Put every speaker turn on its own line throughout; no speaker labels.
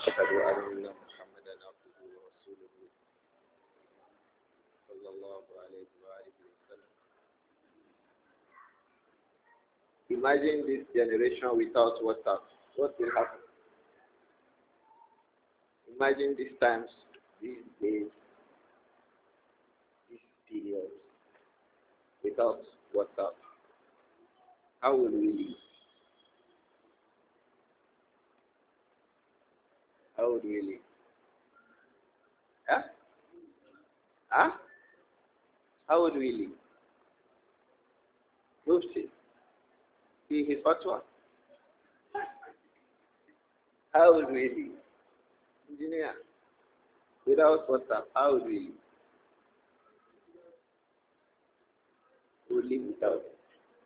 وأشهد أن محمدا عبده ورسوله صلى الله عليه وآله وسلم. Imagine this generation without WhatsApp. What will happen? Imagine these times, these days, these periods without WhatsApp. How will we live? How would we live? Huh? Huh? How would we live? Mufti, see his fatwa. How would we live? Engineer, without WhatsApp, how would we live? We would live without it.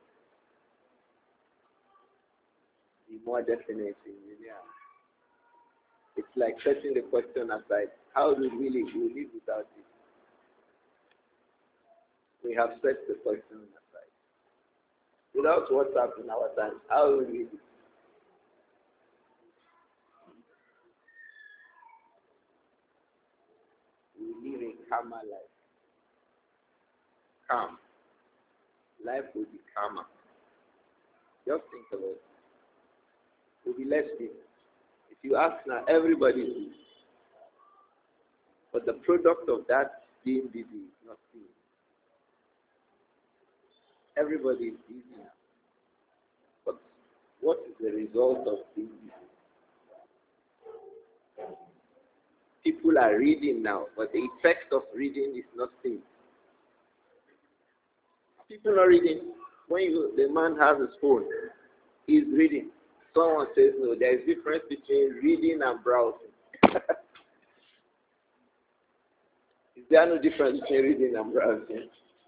Be more definite, engineer. It's like setting the question aside. How would we live? We live without it. We have set the question aside. Without WhatsApp in our time, how would we live? We live a calmer life. Calm. Life will be calmer. Just think about it. It will be less busy. If you ask now, everybody is busy. But the product of that being busy is not seen. Everybody is busy now. But what is the result of being busy? People are reading now, but the effect of reading is not seen. People are reading. When the man has his phone, he's reading. Someone says, no, there is a difference between reading and browsing. Is there no difference between reading and browsing?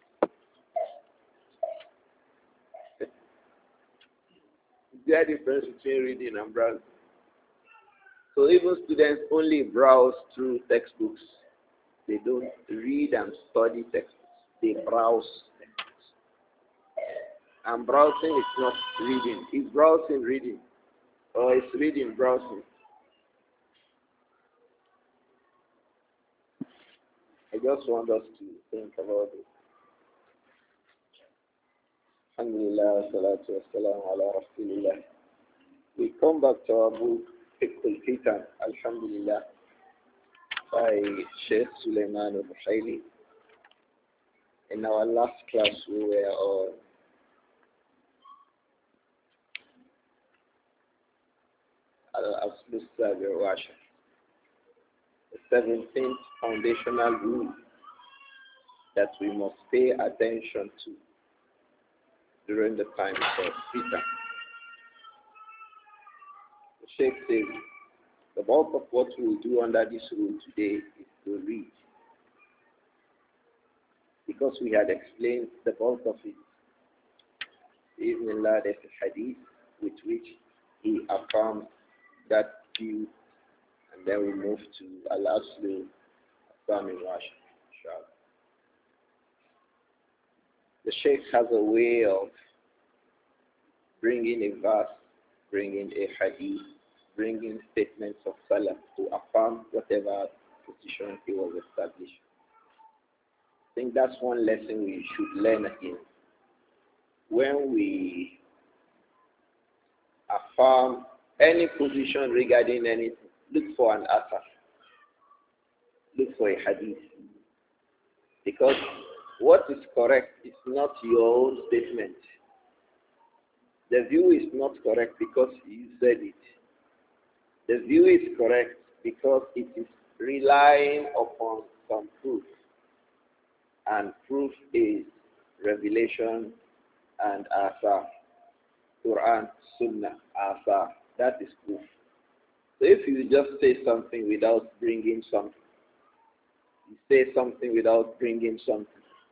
Is there a difference between reading and browsing? So even students only browse through textbooks. They don't read and study textbooks. They browse textbooks. And browsing is not reading. Is browsing reading? Or is reading browsing? I just want us to think about it. Alhamdulillah, salatu wassalamu ala rasulillah. We come back to our book, Fiqh al-Fitan, Alhamdulillah, by Sheikh Suleiman al-Buhaili. In our last class, we were on Al-Aslu Sabi wa Ashar, the 17th foundational rule that we must pay attention to during the time of fitan. The Sheikh says the bulk of what we will do under this rule today is to read, because we had explained the bulk of it. Bismillah, there's a hadith with which he affirms that view, and then we move to Al-Aslu Sami Wash. The Sheikh has a way of bringing a verse, bringing a hadith, bringing statements of Salaf to affirm whatever position he was established. I think that's one lesson we should learn again. When we affirm any position regarding anything, look for an asar. Look for a hadith. Because what is correct is not your own statement. The view is not correct because you said it. The view is correct because it is relying upon some proof. And proof is revelation and asar. Quran, Sunnah, asar. That is proof. So if you just say something without bringing something, you say something without bringing something,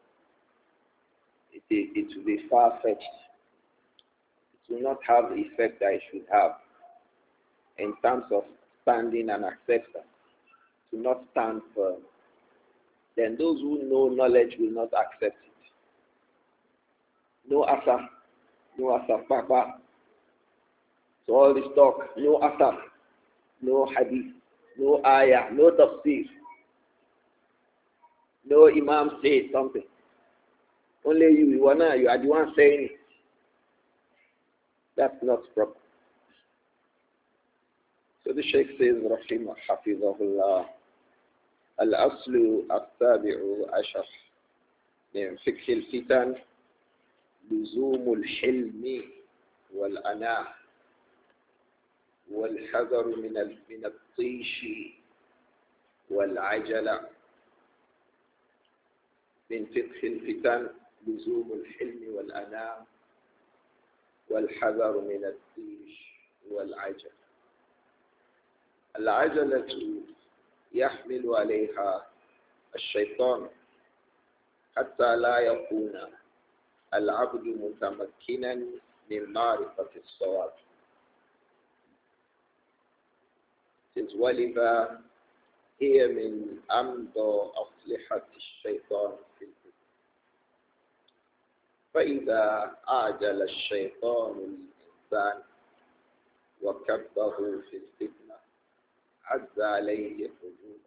it will be far-fetched. It will not have the effect that it should have in terms of standing and acceptance. It will not stand firm. Then those who know knowledge will not accept it. No asar, papa. So all this talk, no asar, no hadith. No ayah, no tafsir. No imam say something. Only you are the one saying it. That's not proper. So the Sheikh says, Rahimah Hafizahullah, Al-Aslu Al-Tabi'u Ashar من فقه الفتن لزوم الحلم والأناة والحذر من الطيش والعجلة. من فقه الفتن لزوم الحلم والأناة والحذر من الطيش والعجلة. العجلة يحمل عليها الشيطان حتى لا يكون العبد متمكنا من معرفة الصواب. ولذا هي من أمضى أصلحة الشيطان في الفتن. فإذا أعجل الشيطان الإنسان وكبه في الفتنة عز عليه الحدود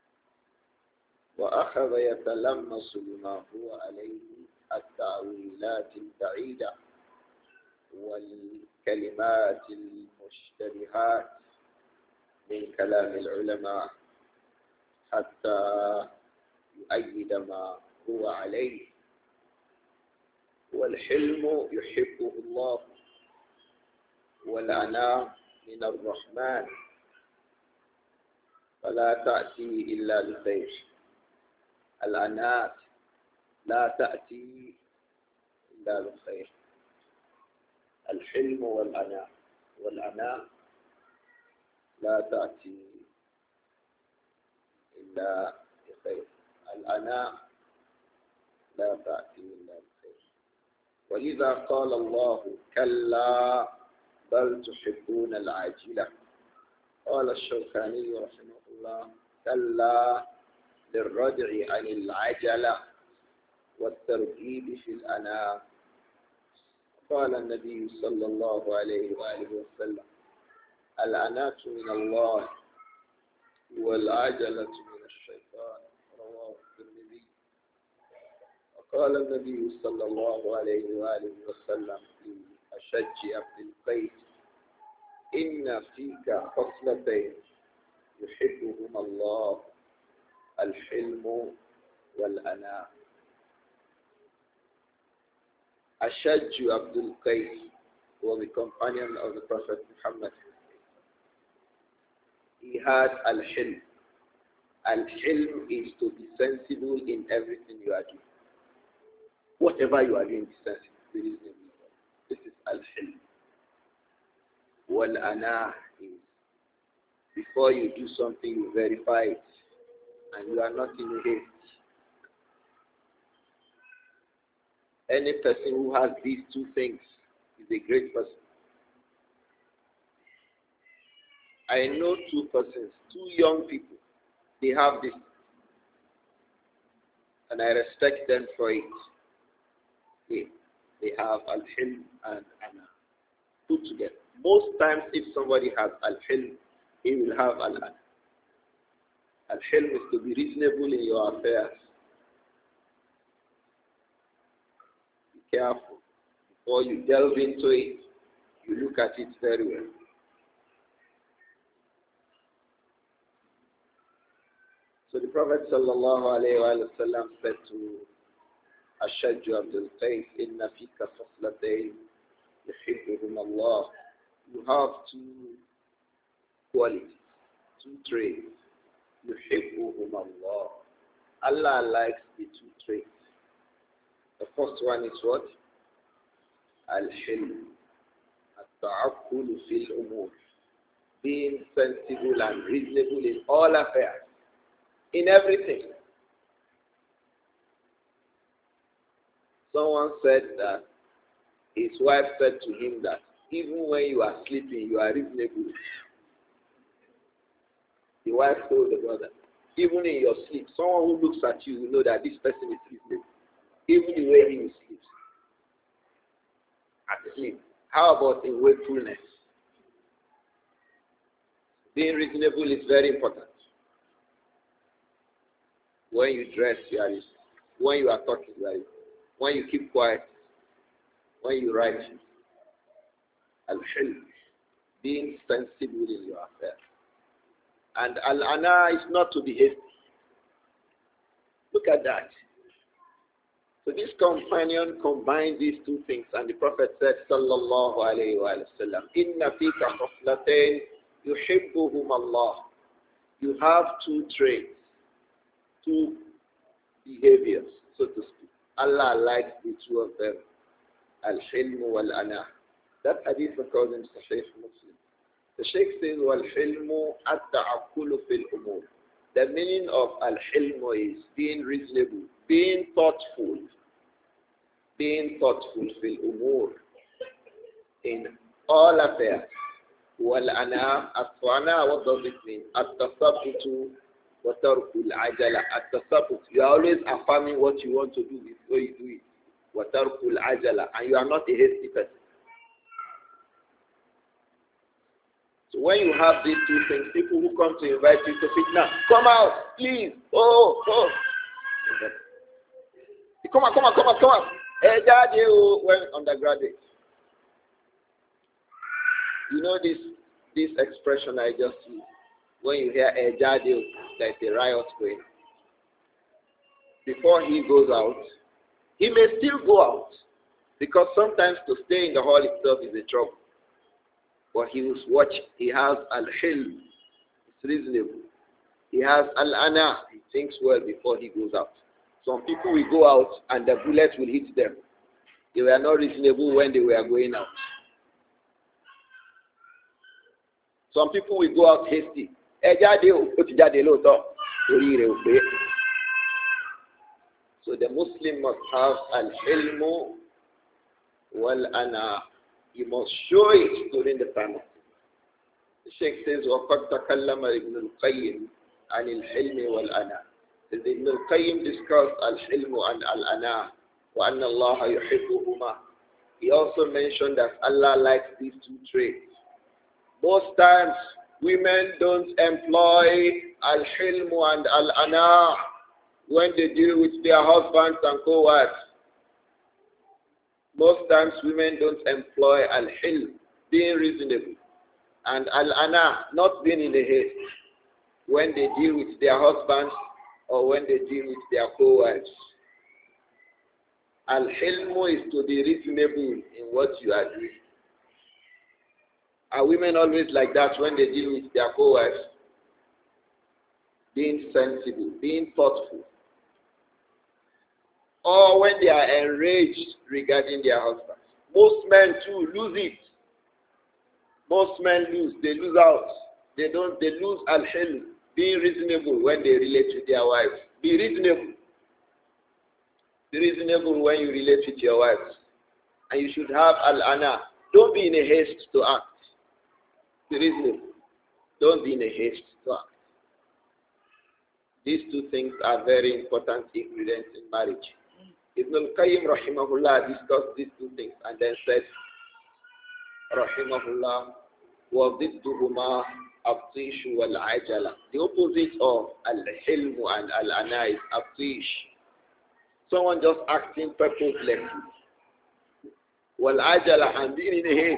وأخذ يتلمس بما هو عليه التأويلات البعيدة والكلمات المشتبهات من كلام العلماء حتى يؤيد ما هو عليه. والحلم يحبه الله والأناة من الرحمن فلا تأتي إلا بخير. الأناة لا تأتي إلا بخير. الحلم والأناة لا تأتي إلا بخير. الأناة لا تأتي إلا بخير. ولذا قال الله كلا بل تحبون العاجلة. قال الشوكاني رحمه الله كلا للردع عن العجلة والترغيب في الأناة. قال النبي صلى الله عليه وآله وسلم الأناة من الله والعجلة من الشيطان. رواه الترمذي. وقال النبي صلى الله عليه وآله وسلم في أشج عبد القيس إن فيك خصلتين يحبهما الله الحلم والأناة. Ashaj Abdul Qais was a companion of the Prophet Muhammad. He had al-hilm. Al-hilm is to be sensible in everything you are doing. Whatever you are doing, be sensible. Be reasonable. This is al-hilm. Wal-anah is before you do something, you verify it, and you are not in a haste. Any person who has these two things is a great person. I know two persons, two young people, they have this, and I respect them for it. They have al-hilm and ana put together. Most times, if somebody has al-hilm, he will have al-ana. Al-hilm is to be reasonable in your affairs. Be careful. Before you delve into it, you look at it very well. So the Prophet sallallahu alayhi wa sallam said to Ashaj Abdul Qais, Inna fika faslatayn yuhibbuhum Allah. You have two qualities, two traits. Yuhibbuhum Allah. Allah likes the two traits. The first one is what? Al-hilm. At-ta'akkul fil umur. Being sensible and reasonable in all affairs. In everything. Someone said that his wife said to him that even when you are sleeping, you are reasonable. The wife told the brother, even in your sleep, someone who looks at you will know that this person is reasonable. Even the way he sleeps. At sleep. How about in wakefulness? Being reasonable is very important. When you dress, you are reasonable. When you are talking, you are reasonable. When you keep quiet, when you write, al-hilm, being sensible in your affairs. And al-ana is not to be hasty. Look at that. So this companion combined these two things, and the Prophet said, sallallahu alayhi wa sallam, inna fika khaslatayn yuhibbuhum Allah. You have two traits, two behaviors, so to speak. Allah likes the two of them, al-hilm wal-ana. That hadith occurs in Sahih Muslim. The Sheikh says, wal-hilm at-ta'akkulu fil umur. The meaning of al-hilm is being reasonable, being thoughtful fil umur, in all affairs. Wal-ana, as-ana, what does it mean? At-tasabbutu wa tarkul ajala. At-tasabbut, you are always affirming what you want to do before you do it. Wa tarkul ajala, and you are not a hasty person. So when you have these two things, people who come to invite you to fitna, come out, please. Oh. Come on. Hey, Daddy, when undergraduate. You know this expression I just used. When you hear a Daddy, there's a riot going. Before he goes out, he may still go out. Because sometimes to stay in the hall itself is a trouble. But he was watching. He has al-hilm. It's reasonable. He has al-ana. He thinks well before he goes out. Some people will go out and the bullet will hit them. They were not reasonable when they were going out. Some people will go out hasty. So the Muslim must have al-hilm wal-ana. He must show it during the time of it. The Sheikh says, وَقَدْ تَكَلَّمَ ابْنُ الْقَيِّمِ عَنِ الْحِلْمِ وَالْأَنَا. Ibn al-Qayyim discussed al-hilm and al-ana, وَأَنَّ اللَّهَ يُحِبُّهُمَا. He also mentioned that Allah likes these two traits. Most times, women don't employ al-hilm and al-ana when they deal with their husbands and co-wives. Most times, women don't employ al-hilm, being reasonable, and al-ana, not being in a haste, when they deal with their husbands or when they deal with their co-wives. Al-hilm is to be reasonable in what you are doing. Are women always like that when they deal with their co-wives? Being sensible, being thoughtful. Or when they are enraged regarding their husbands. Most men too lose it. Most men lose. They lose out. They lose al-hilm. Being reasonable when they relate with their wives. Be reasonable. Be reasonable when you relate with your wives. And you should have al-ana. Don't be in a haste to act. Be reasonable. Don't be in a haste to act. These two things are very important ingredients in marriage. Ibn al-Qayyim rahimahullah discussed these two things and then said, rahimahullah, وَضِدُّهُمَا الطِّيشُ وَالْعَجَلَةُ. The opposite of al-hilm and al-ana is al-tish. Someone just acting purposelessly. Wal-ajala, and being in a haste.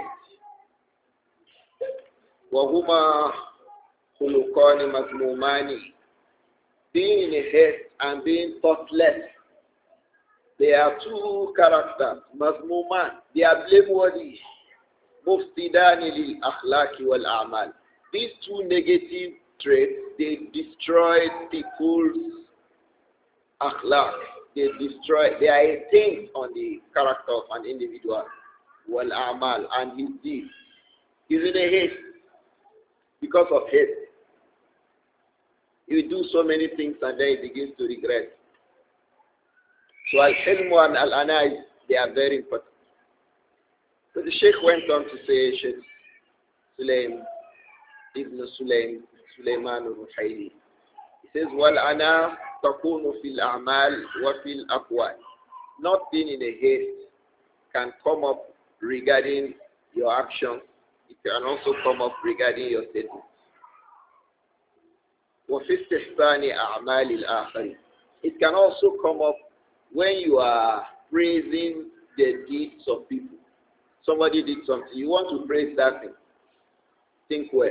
وَهُمَا خُلُقَانِ مَذْمُومَانِ. Being in a haste and being thoughtless. They are two characters. Mazmuman. They are blameworthy. Mufsidani lil akhlaqi wal a'mal. These two negative traits, they destroy people's akhlaq. They are a taint on the character of an individual. Wal a'mal, and his deeds. He's in a haste because of hate. He will do so many things and then he begins to regret. So al-hilm and al-ana, they are very important. So the Sheikh went on to say, Sheikh Sulaim, Ibn Sulaiman al-Ruhayli. He says, wal-ana takunu fil a'mal wa fil aqwal. Not being in a haste can come up regarding your actions. It can also come up regarding your statements. وفي استحسان أعمال الآخرين. It can also come up when you are praising the deeds of people. Somebody did something. You want to praise that thing. Think well.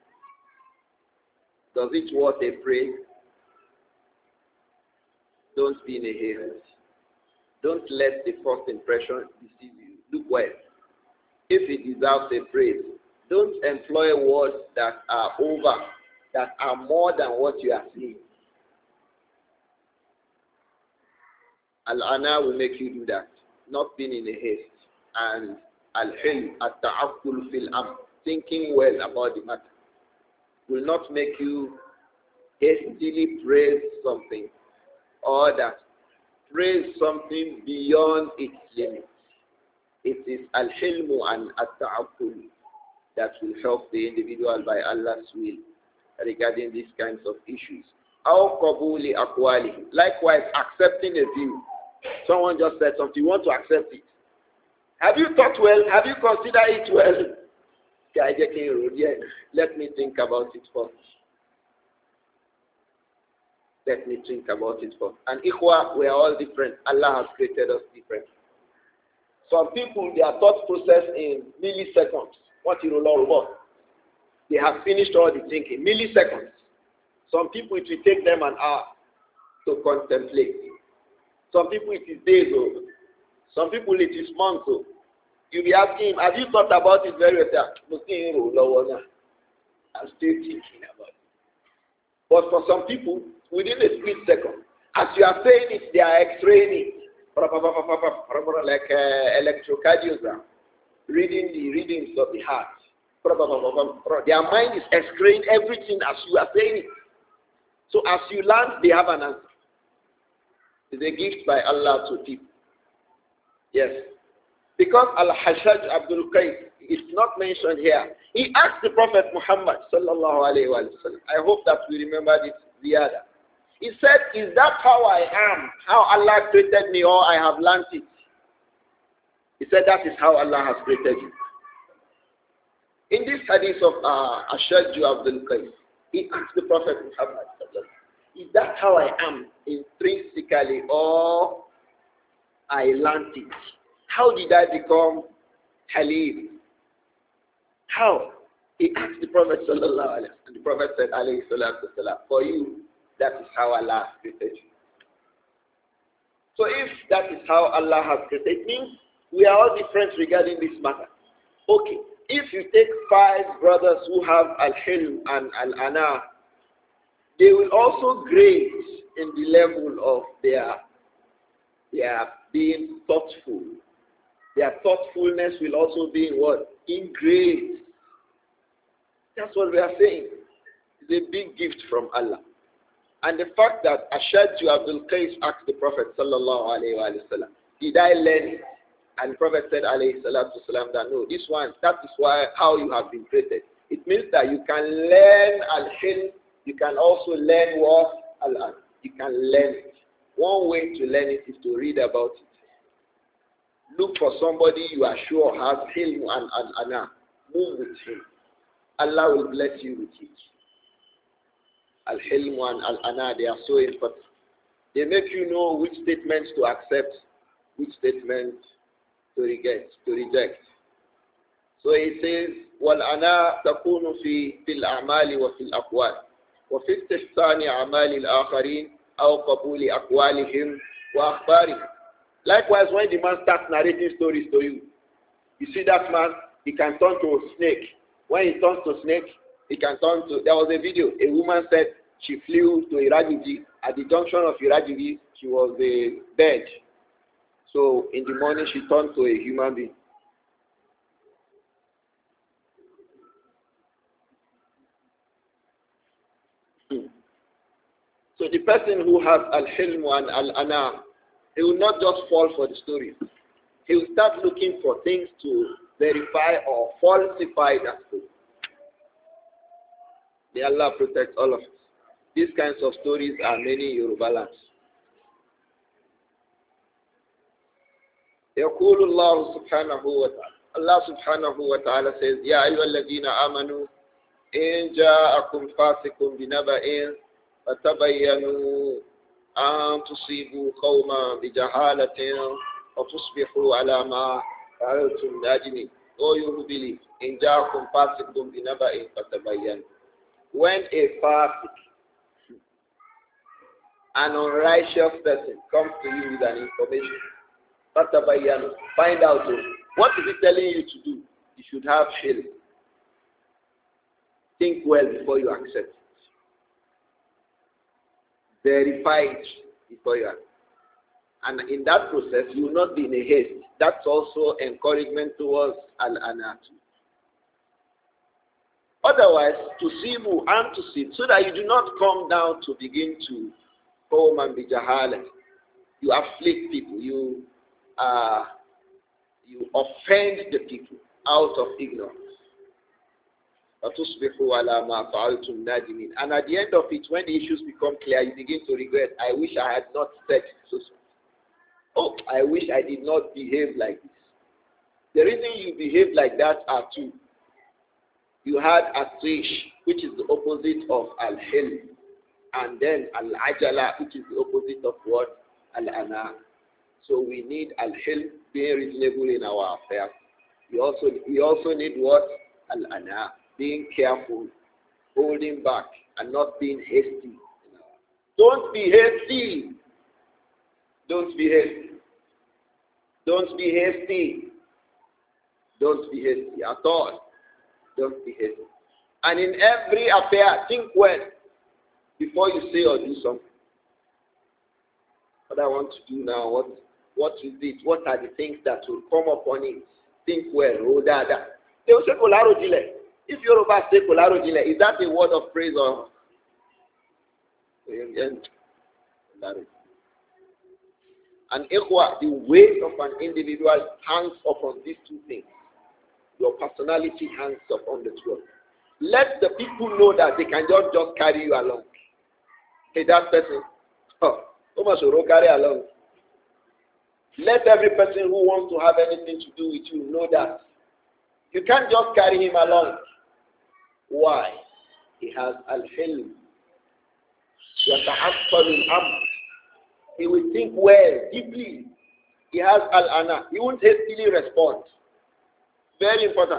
Does it worth a praise? Don't be in a haste. Don't let the first impression deceive you. Look well. If it deserves a praise, don't employ words that are over, that are more than what you are seeing. Al-ana will make you do that. Not being in a haste. And al-hilm, at-ta'akkul fil am, thinking well about the matter, will not make you hastily praise something or that praise something beyond its limits. It is al-hilmu and at-ta'akkul that will help the individual by Allah's will regarding these kinds of issues. Aw qabuli aqwali. Likewise, accepting a view. Someone just said something, you want to accept it. Have you thought well? Have you considered it well? Let me think about it first. Let me think about it first. And ikhwa, we are all different. Allah has created us different. Some people, their thought process in milliseconds. What you know about? They have finished all the thinking. Milliseconds. Some people, it will take them an hour to contemplate. Some people, it is days old. Some people, it is months old. You'll be asking him, have you thought about it very well? I'm still thinking about it. But for some people, within a split second, as you are saying it, they are x-raying it. Like electrocardiogram, reading the readings of the heart. Their mind is x-raying everything as you are saying it. So as you learn, they have an answer. It's a gift by Allah to people. Yes. Because Al-Hajjaj Abdul Qais is not mentioned here. He asked the Prophet Muhammad sallallahu alayhi wa sallam. I hope that we remember this ziyada. He said, is that how I am? How Allah created me, or I have learned it? He said, that is how Allah has created you. In this hadith of Ashaj Abdul Qais, he asked the Prophet Muhammad sallallahu alayhi wa sallam, is that how I am intrinsically, or I learned it? How did I become Halim? How? He asked the Prophet sallallahu alayhi wa sallam, and the Prophet said, alayhi salatu wasalam, for you, that is how Allah has created you. So if that is how Allah has created, it means we are all different regarding this matter. Okay, if you take 5 brothers who have al-hilm and al-ana, they will also grade in the level of their being thoughtful. Their thoughtfulness will also be in what? In grades. That's what we are saying. It's a big gift from Allah. And the fact that Ashaj Abdul Qais asked the Prophet sallallahu alayhi wa sallam, did I learn it? And the Prophet said alayhi salatu wasalam that no, this one, that is how you have been created. It means that you can learn al-hilm, you can also learn what? Al-an. You can learn it. One way to learn it is to read about it. Look for somebody you are sure has hilm and ana. Move with him. Allah will bless you with it. Al-hilm and al-ana, they are so important. They make you know which statements to accept, which statements to reject. So he says, وَالْأَنَا تَكُونُ فِي الْأَعْمَالِ وَفِي الْأَقْوَالِ وَفِي اسْتِحْسَانِ أَعْمَالِ الْآخَرِينَ أَوْ قَبُولِ أَقْوَالِهِمْ وَأَخْبَارِهِمْ. Likewise, when the man starts narrating stories to you, you see that man, he can turn to a snake. When he turns to snake, he can turn to, there was a video, a woman said she flew to Irajigi. At the junction of Irajigi, she was a bird. So in the morning, she turned to a human being. So the person who has al-hilm and al-ana, he will not just fall for the story. He will start looking for things to verify or falsify that story. May Allah protect all of us. These kinds of stories are many in Yoruba lands. يقول الله سبحانه وتعالى. Allah subhanahu wa ta'ala says, يا أيها الذين آمنوا إن جاءكم فاسق بنبأ فتبينوا أن تصيبوا قوما بجهالة وتصبحوا على ما فعلتم نادمين. Oh, you who believe, in جاءكم فاسق بنبأ فتبين. When a fasiq, an unrighteous person, comes to you with an information, فتبين, find out what is it telling you to do. You should have shame. Think well before you accept it. Verify it before you accept it. And in that process, you will not be in a haste. That's also encouragement towards al-anat. Otherwise, to sibu and to sib, so that you do not come down to begin to home and be jahalat. You afflict people. You offend the people out of ignorance. And at the end of it, when the issues become clear, you begin to regret. I wish I had not said so. Oh, I wish I did not behave like this. The reason you behave like that are two. You had atish, which is the opposite of al-hilm, and then al-ajala, which is the opposite of what? Al-ana. So we need al-hilm, being reasonable in our affairs. We also need what? Al-ana, being careful, holding back, and not being hasty. Don't be hasty. Don't be hasty. Don't be hasty. Don't be hasty at all. Don't be hasty. And in every affair, think well before you say or do something. What I want to do now, what is it? What are the things that will come upon it? Think well. Rodada. They will say kolaro jile. If Yoruba say kolaro jile, is that a word of praise or? And ikhwa, the weight of an individual hangs upon these two things. Your personality hangs upon the two of them. Let the people know that they can just carry you along. Hey, that person, carry along. Let every person who wants to have anything to do with you know that. You can't just carry him along. Why? He has al-hilm. He will think well, deeply. He has al-ana. He won't hastily respond. Very important.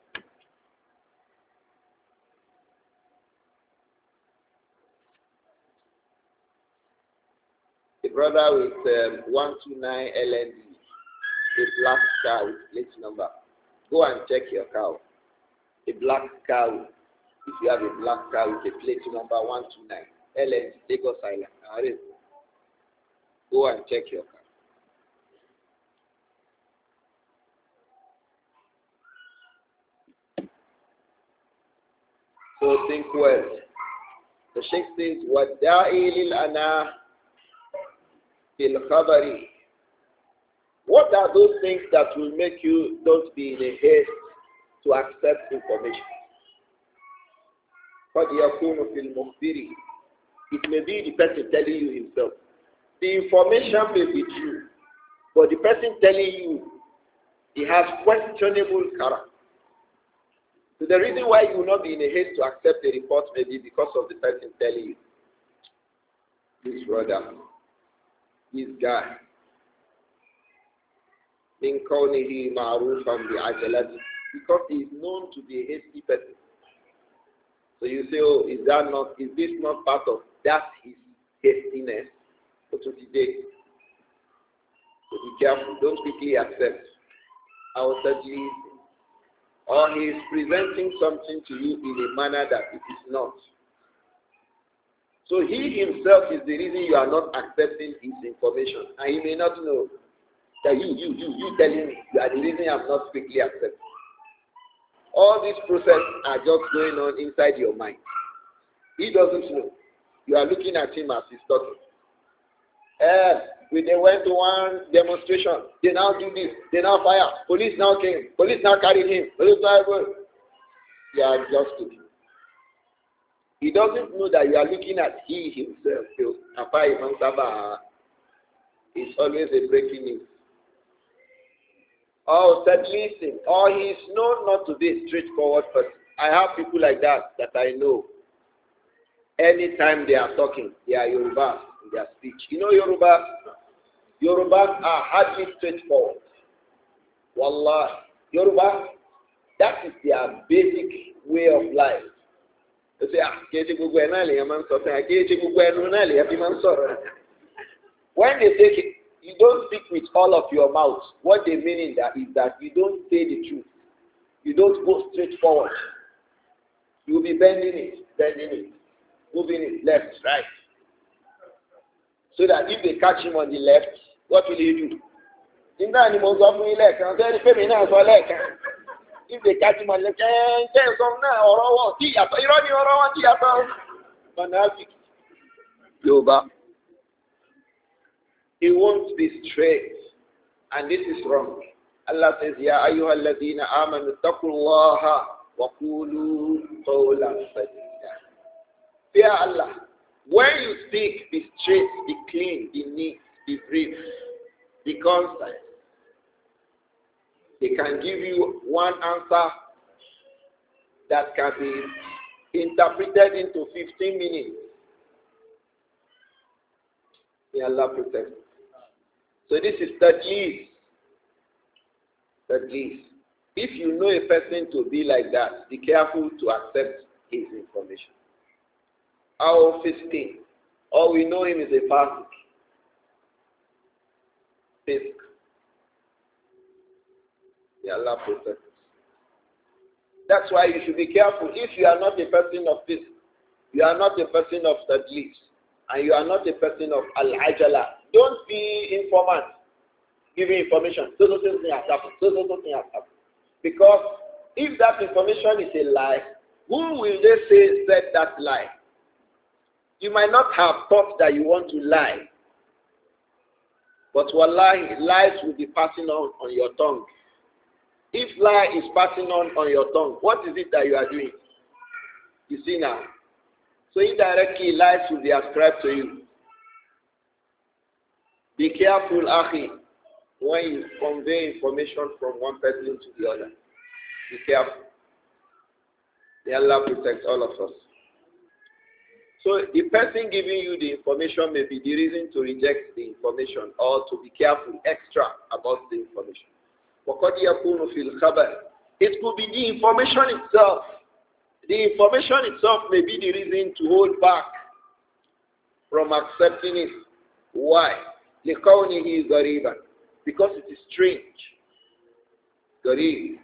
The brother with 129 LND, a black car with plate number. Go and check your car. A black car, if you have a black car with a plate number 129, LND, Lagos Island. Go and check your car. So think well. The Sheikh says, وَالدَّاعِي لِلْأَنَا فِي الْخَبَرِ. What are those things that will make you don't be in a haste to accept information? قَدْ يَكُونُ فِي الْمُخْبِرِ. It may be the person telling you himself. The information may be true, but the person telling you, he has questionable character. So the reason why you will not be in a haste to accept the report may be because of the person telling you. This brother, this guy, because he is known to be a hasty person. So you say, oh, is this not part of that his hastiness? So today, so be careful, don't quickly accept. Or he is presenting something to you in a manner that it is not. So he himself is the reason you are not accepting his information. And he may not know that you telling me you are the reason I am not quickly accepting. All these processes are just going on inside your mind. He doesn't know. You are looking at him as he's talking. They went to one demonstration. They now do this. They now fire. Police now came. Police now carried him. Police now go. You are just looking. He doesn't know that you are looking at he himself. It's always a breaking news. Oh, said listen. Or he is known not to be a straightforward person. I have people like that I know. Anytime they are talking, they are Yoruba. their speech. You know Yorubas are hardly straightforward. Wallah, Yoruba, that is their basic way of life. They say, when they take it, you don't speak with all of your mouth. What they mean in that is that you don't say the truth. You don't go straight forward. You'll be bending it, moving it left, right. So that if they catch him on the left, what will he do? If they catch him on the left, he won't be straight. And this is wrong. Allah says, Ya ayyuhalladhina amanu taqullaha wa qulu qawlan sadida. Fear Allah. When you speak, be straight, be clean, be neat, be brief, be concise. They can give you one answer that can be interpreted into 15 minutes. May Allah protect. So this is tadlis. If you know a person to be like that, be careful to accept his information. Our fisking, or we know him as a fasik. Fisk. May Allah protect. That's why you should be careful. If you are not a person of fisk, you are not a person of tadlis, and you are not a person of al-ajala, don't be informant, giving information. So thing has happened. So thing has happened. Because if that information is a lie, who will they say said that lie? You might not have thought that you want to lie. But wallahi, lies will be passing on your tongue. If lie is passing on your tongue, what is it that you are doing? You see now. So indirectly, lies will be ascribed to you. Be careful, Akhi, when you convey information from one person to the other. Be careful. May Allah protect all of us. So the person giving you the information may be the reason to reject the information or to be careful extra about the information. وَقَدْ يَكُونُ فِي الْخَبَرِ. It could be the information itself. The information itself may be the reason to hold back from accepting it. Why? لِكَوْنِهِ غَرِيبًا. Because it is strange. غريب.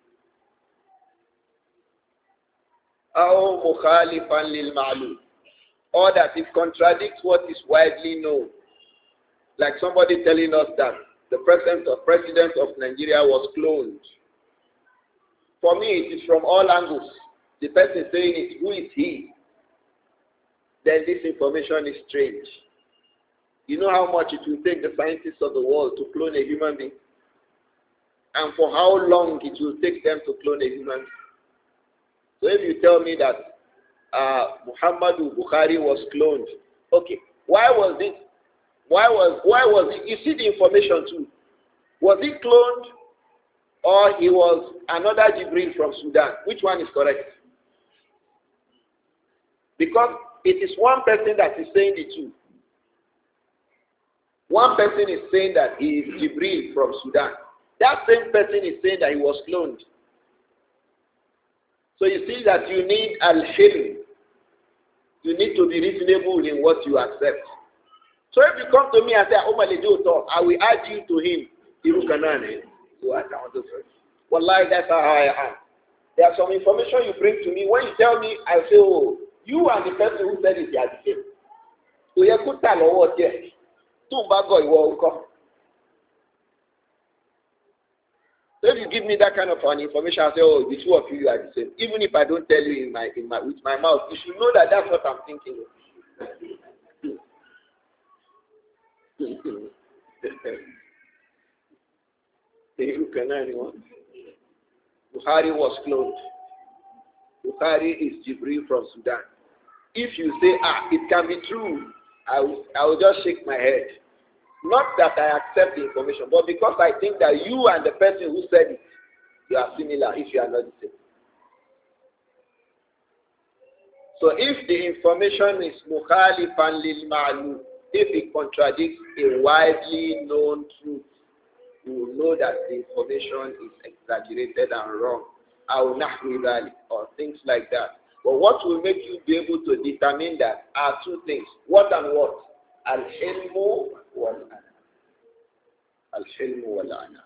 أو مخالفا للمعلوم. Or that it contradicts what is widely known. Like somebody telling us that the president of Nigeria was cloned. For me, it is from all angles. The person saying it, who is he? Then this information is strange. You know how much it will take the scientists of the world to clone a human being? And for how long it will take them to clone a human being? So if you tell me that Muhammadu Buhari was cloned, okay, why was it? You see the information too. Was he cloned or he was another Jibril from Sudan? Which one is correct? Because it is one person that is saying the two. One person is saying that he is Jibril from Sudan. That same person is saying that he was cloned. So you see that you need al-hilm. You need to be reasonable in what you accept. So if you come to me and say, I will add you to him. Wallahi, that's how I am. There are some information you bring to me. When you tell me, I say, oh, you and the person who said it, they are the same. So you could tell what yes. So if you give me that kind of an information, I say, oh, the two of you are the same. Even if I don't tell you with my mouth, you should know that that's what I'm thinking. Buhari was cloned. Buhari is Jibril from Sudan. If you say, it can be true, I will just shake my head. Not that I accept the information, but because I think that you and the person who said it, you are similar if you are not the same. So if the information is mukhalifan lil ma'lum, if it contradicts a widely known truth, you will know that the information is exaggerated and wrong, or things like that. But what will make you be able to determine that are two things. What and what? Al-hilmu wal-ana. Al-hilmu wal-ana.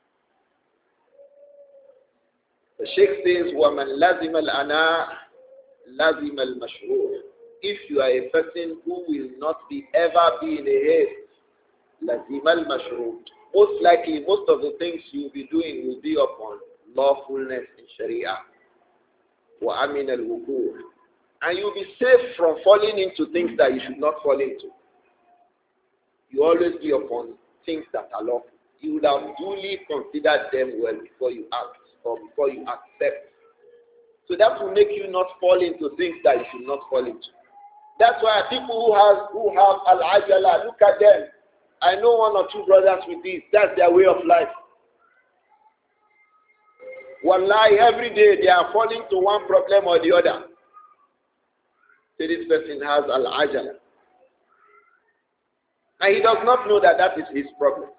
The Sheikh says, وَمَنْ لَزِمَ الْأَنَا لَزِمَ الْمَشْرُوعِ. If you are a person who will not ever be in a haste, لَزِمَ الْمَشْرُوعِ. Most likely, most of the things you will be doing will be upon lawfulness in Sharia. وَأَمِنَ الْوُقُوعِ. And you'll be safe from falling into things that you should not fall into. You always be upon things that are lawful. You would have duly considered them well before you act or before you accept. So that will make you not fall into things that you should not fall into. That's why people who have al-ajala, look at them. I know one or two brothers with this. That's their way of life. Wallahi, every day they are falling to one problem or the other. So this person has al-ajala. And he does not know that that is his problem.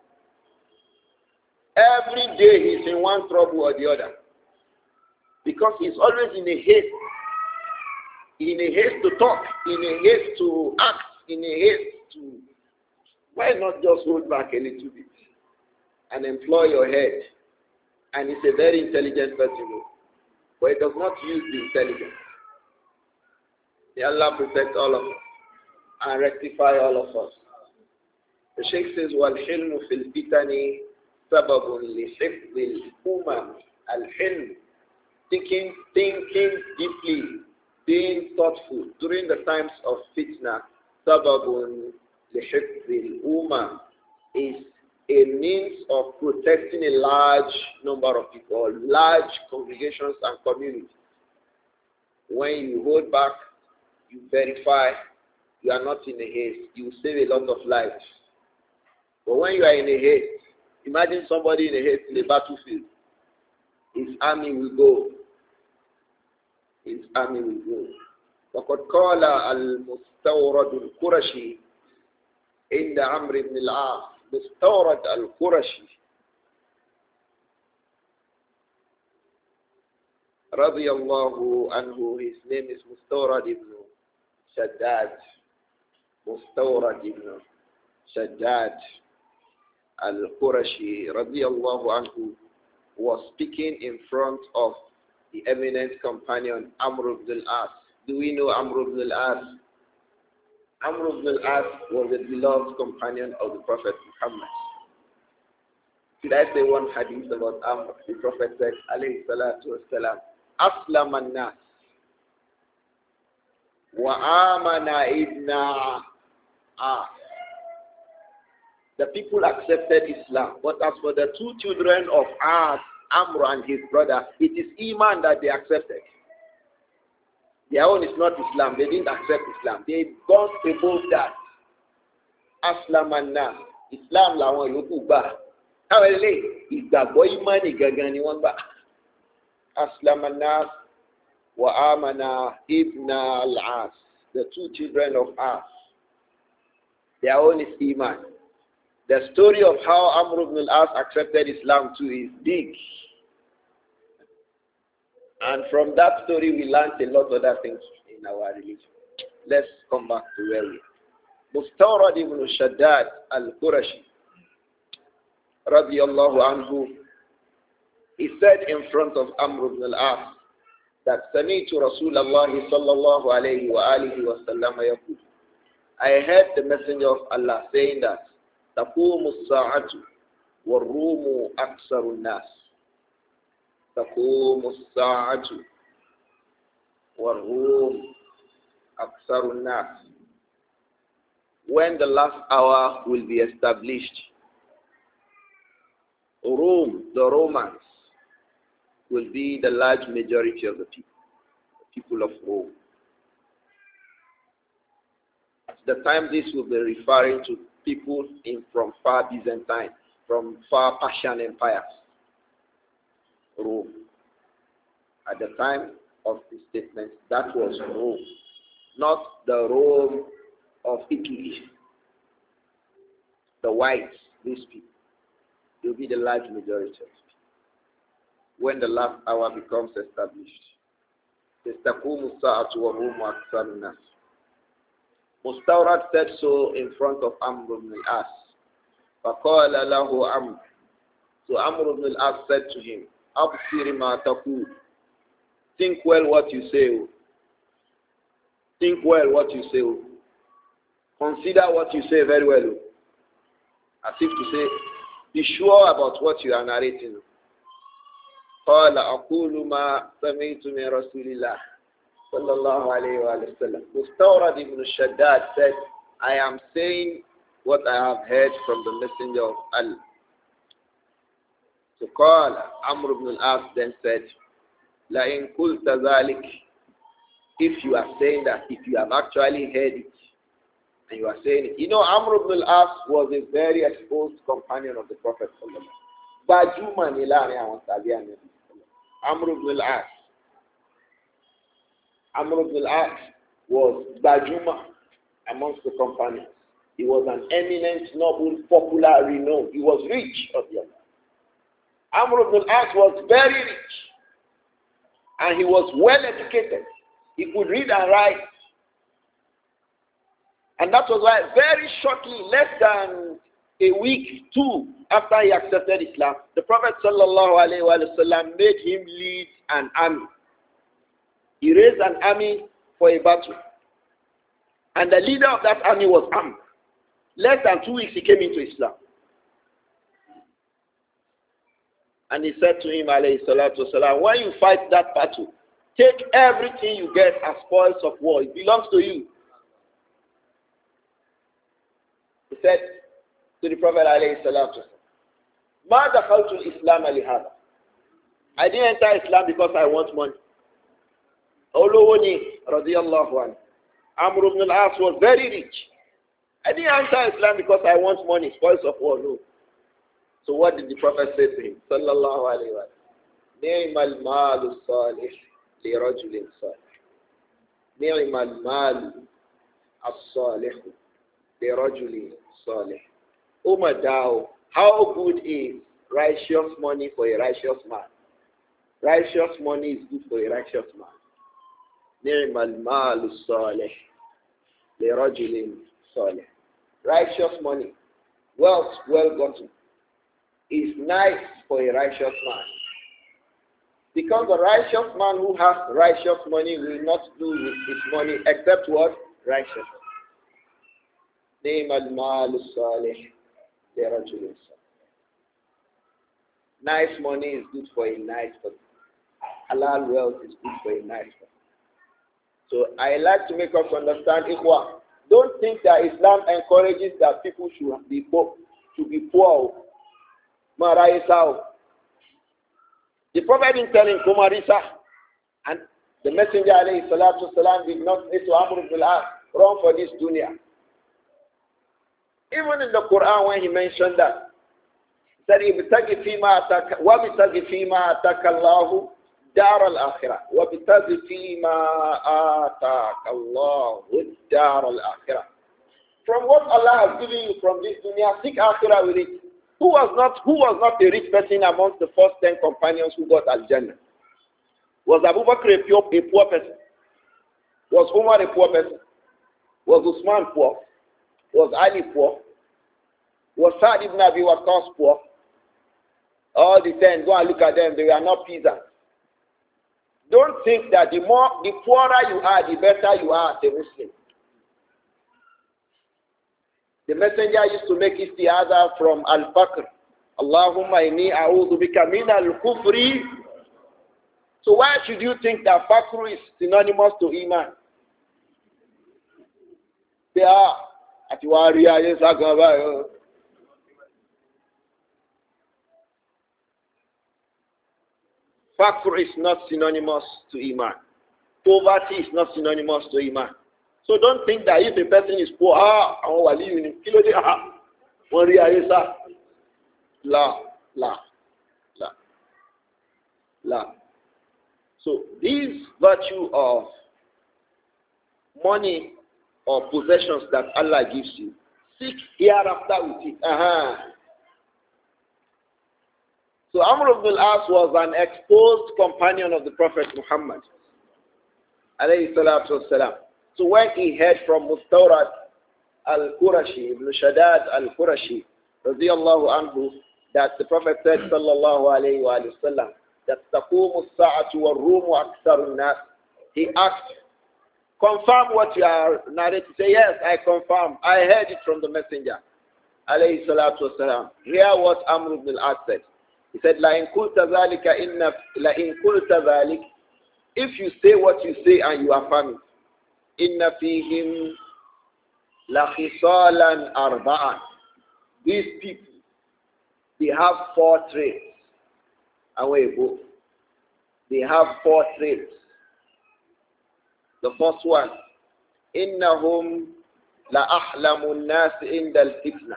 Every day he's in one trouble or the other. Because he's always in a haste. In a haste to talk. In a haste to act. In a haste to... Why not just hold back a little bit and employ your head? And he's a very intelligent person. But he does not use the intelligence. May Allah protect all of us and rectify all of us. The Sheikh says, وَالْحِلْمُ فِي الْفِتَنِ سَبَبٌ لِحِفْظِ الْأُمَمِ. Al-hilm, thinking deeply, being thoughtful during the times of fitna, sababun lihifzil umma, is a means of protecting a large number of people, large congregations and communities. When you hold back, you verify, you are not in a haste, you save a lot of lives. But when you are in a haste, imagine somebody in a haste in a battlefield. His army will go. His army will go. وقد قال المستورد القرشي عند عمرو بن العاص. مستورد القرشي رضي الله عنه. His name is مستورد ibn Shaddad. مستورد ibn Shaddad al-Qurashi رضي الله عنه was speaking in front of the eminent companion Amr ibn al-As. Do we know Amr ibn al-As? Amr ibn al-As was a beloved companion of the Prophet Muhammad. Should I say one hadith about Amr? The Prophet said, alayhi salatu wasalam, Aslam an-nas wa amana ibna As. The people accepted Islam, but as for the two children of As, Amr and his brother, it is Iman that they accepted. Their own is not Islam. They didn't accept Islam. They gone above that. Aslam an-nas. Islam làwọn yòókù gbà. Káwọn ilé ìgbàgbọ́ ìmánì gangan ni wọ́n gbà. Aslam an-nas wa amana ibna al-As. The two children of As. Their own is Iman. The story of how Amr ibn al-As accepted Islam too is big. And from that story we learned a lot of other things in our religion. Let's come back to where we are. Mustawrad ibn Shaddad al-Qurashi radiyallahu anhu, he said in front of Amr ibn al-As that Sami'tu Rasulullah sallallahu alayhi wa alihi wa sallam yaqul. I heard the Messenger of Allah saying that تقوم الساعة والروم أكثر الناس. تقوم الساعة والروم أكثر الناس. When the last hour will be established, Rome, the Romans, will be the large majority of the people of Rome. At the time this will be referring to people from far Byzantine, from far Persian empires. Rome. At the time of the statement, that was Rome, not the Rome of Italy. the whites, these people, will be the large majority of people. When the last hour becomes established. تَسْتَقُومُ السَّاعَةُ وَهُمْ أَكْثَرُ النَّاسِ. Mustawrad said so in front of Amr ibn al-As. فَقَالَ لَهُ عَمْرُ. So Amr ibn al-As said to him, أَبْصِرْ مَا تَقُولُ. Think well what you say. Think well what you say. Consider what you say very well. As if to say, be sure about what you are narrating. قال أقول ما سمعت من رسول الله صلى الله عليه وسلم. Mustawrad ibn Shaddad said, I am saying what I have heard from the messenger of Allah. So قال Amr ibn al-As then said, لَإِن قُلْتَ ذَلِكَ. If you are saying that, if you have actually heard it, and you are saying it. You know, Amr ibn al-As was a very exposed companion of the Prophet sallallahu alaihi wasallam. Amr ibn al-As. Amr ibn al-As was Bajuma amongst the companions. He was an eminent, noble, popular, renowned. He was rich of the Amr ibn al-As was very rich. And he was well educated. He could read and write. And that was why very shortly, less than a week, 2, after he accepted Islam, the Prophet ﷺ made him lead an army. He raised an army for a battle. And the leader of that army was Amr. Less than 2 weeks he came into Islam. And he said to him, ﷺ, when you fight that battle, take everything you get as spoils of war. It belongs to you. He said to the Prophet ﷺ, مَا دَخَلْتُ الْإِسْلَامَ لِهَذَا. I didn't enter Islam because I want money. Olowoni radiyallahu anhu. Amr ibn al-As was very rich. I didn't enter Islam because I want money, spoils of war, no. So what did the Prophet say to him? Sallallahu alayhi wa sallam. نِعْمَ الْمَالُ الصَّالِحِ لِرَجُلٍ صَالِحٍ. نِعْمَ الْمَالُ الصَّالِحُ لِرَجُلٍ صَالِحٍ. Umadao, how good is righteous money for a righteous man? Righteous money is good for a righteous man. نِعْمَ الْمَالُ الصَّالِحِ لِرَجُلٍ صَالِحٍ. Righteous money, wealth well gotten, is nice for a righteous man. Because the righteous man who has righteous money will not do with his money except what? Righteous. نِعْمَ الْمَالُ الصَّالِحِ لِرَجُلٍ صَالِحٍ. Nice money is good for a nice person. Halal wealth is good for a nice person. So I like to make us understand, Ikhwa, don't think that Islam encourages that people should be poor. Maraisa. The Prophet didn't tell him, Kumarisa. And the Messenger alayhi salatu salam did not say to Amr ibn al-As, run for this dunya. Even in the Quran when he mentioned that, he said, وَبِتَغِ فِيمَا أَتَاكَ اللَّهُ دَارَ الْآخِرَةِ وَبِتَغِ فِيمَا آتَاكَ اللَّهُ دَارَ الْآخِرَةِ. From what Allah has given you from this dunya, seek akhirah with it. Who was not a rich person amongst the first 10 companions who got Al-Jannah? Was Abu Bakr a poor person? Was Umar a poor person? Was Usman poor? Was Ali poor? Was Sa'd ibn Abi Waqqas poor? All the 10, go and look at them, they were not peasants. Don't think that the poorer you are, the better you are as a Muslim. The messenger used to make isti'adha from al-faqr. Allahumma inni a'udhu bika min al-kufri. So why should you think that faqr is synonymous to iman? They are. Faqr is not synonymous to iman. Poverty is not synonymous to iman. So don't think that if a person is poor, la. So this virtue of money or possessions that Allah gives you, seek hereafter with it. So Amr ibn al-As was an exposed companion of the Prophet Muhammad, alayhi salatu wasalam. So when he heard from Mustawrad al-Qurashi, Ibn Shaddad al-Qurashi, radiyallahu anhu, that the Prophet said, sallallahu alayhi wa sallam, that taqumu as-sa'atu war-rumu aktharu an-nas, he asked, confirm what you are narrating. Say, yes, I confirm. I heard it from the messenger, alayhi salatu wasalam. Hear what Amr ibn al-As said. He said, La in kulta dhalika inna, la in kulta dhalik, if you say what you say and you affirm it, inna fihim la khisalan arba'an. These people, they have 4 traits. Away go. They have 4 traits. The first one, innahum la ahlamun nas inda al-fitna.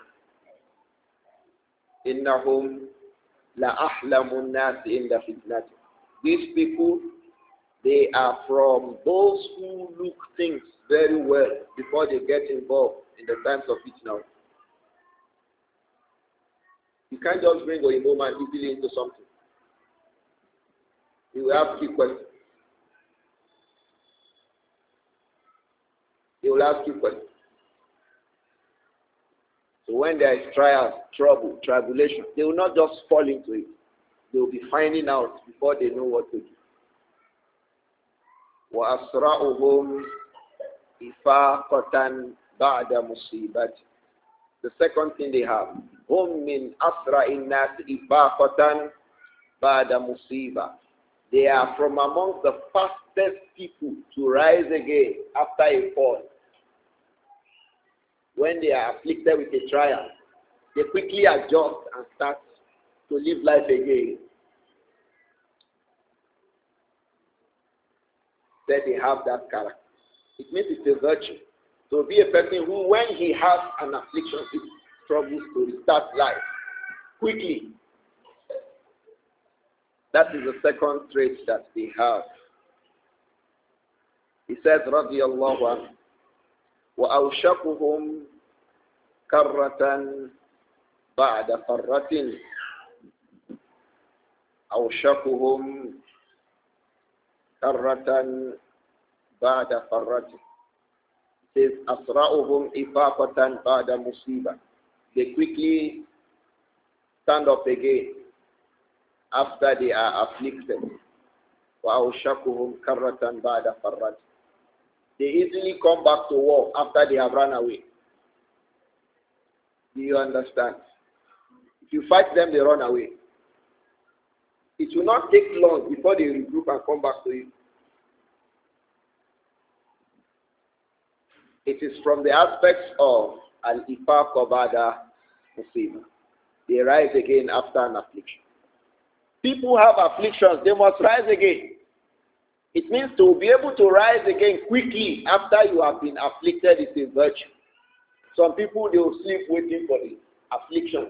Innahum la ahlamun nas inda fitnati. These people, they are from those who look things very well before they get involved in the times of fitna. You can't just bring a woman easily into something. You will have 3 questions. He will ask you questions. So when there is trials, trouble, tribulation, they will not just fall into it. They will be finding out before they know what to do. وَأَسْرَعُهُمْ إِفَاقَةً بَعْدَ مُصِيبَةٍ. The second thing they have, هُمْ مِنْ أَسْرَعِ النَّاسِ إِفَاقَةً بَعْدَ مُصِيبَةٍ. They are from amongst the fastest people to rise again after a fall. When they are afflicted with a trial, they quickly adjust and start to live life again. That they have that character. It means it's a virtue. To be a person who, when he has an affliction, it struggles to restart life quickly. That is the second trait that they have. He says, radiyallahu anhu, وَأَوْشَكُهُمْ كَرَّةً بَعْدَ فَرَّةٍ. أَوْشَكُهُمْ كَرَّةً بَعْدَ فَرَّةٍ. It says, أَسْرَعُهُمْ إِفَاقَةً بَعْدَ مُصِيبَةٍ. They quickly stand up again after they are afflicted. وَأَوْشَكُهُمْ كَرَّةً بَعْدَ فَرَّةٍ. They easily come back to war after they have run away. Do you understand? If you fight them, they run away. It will not take long before they regroup and come back to you. It is from the aspects of al-ifaq ba'da musibah. They rise again after an affliction. People have afflictions, they must rise again. It means to be able to rise again quickly after you have been afflicted is a virtue. Some people, they will sleep waiting for the affliction.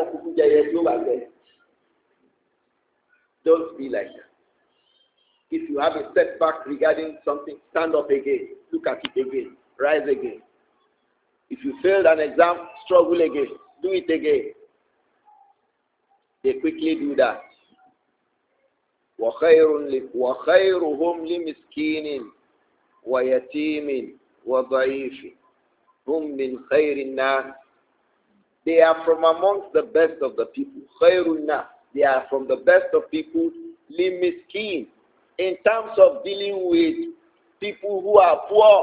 Don't be like that. If you have a setback regarding something, stand up again. Look at it again. Rise again. If you failed an exam, struggle again. Do it again. They quickly do that. وَخَيْرُهُمْ لِمِسْكِينٍ وَيَتِيمٍ وَضَعِيفٍ هُمْ مِنْ خَيْرِ النَّاسِ. They are from amongst the best of the people. خَيْرُ النَّاسِ. They are from the best of people. لِمِسْكِينٍ. In terms of dealing with people who are poor.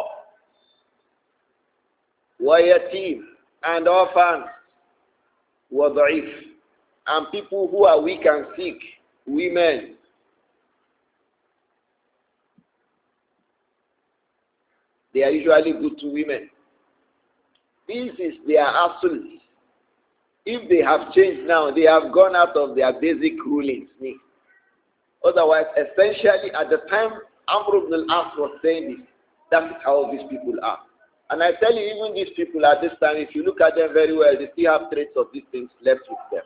وَيَتِيمٍ. And orphans. وَضَعِيفٍ. And people who are weak and sick. Women. They are usually good to women. This is their absolute. If they have changed now, they have gone out of their basic rulings. Otherwise, essentially, at the time Amr ibn al-As was saying this, that's how these people are. And I tell you, even these people at this time, if you look at them very well, they still have traits of these things left with them.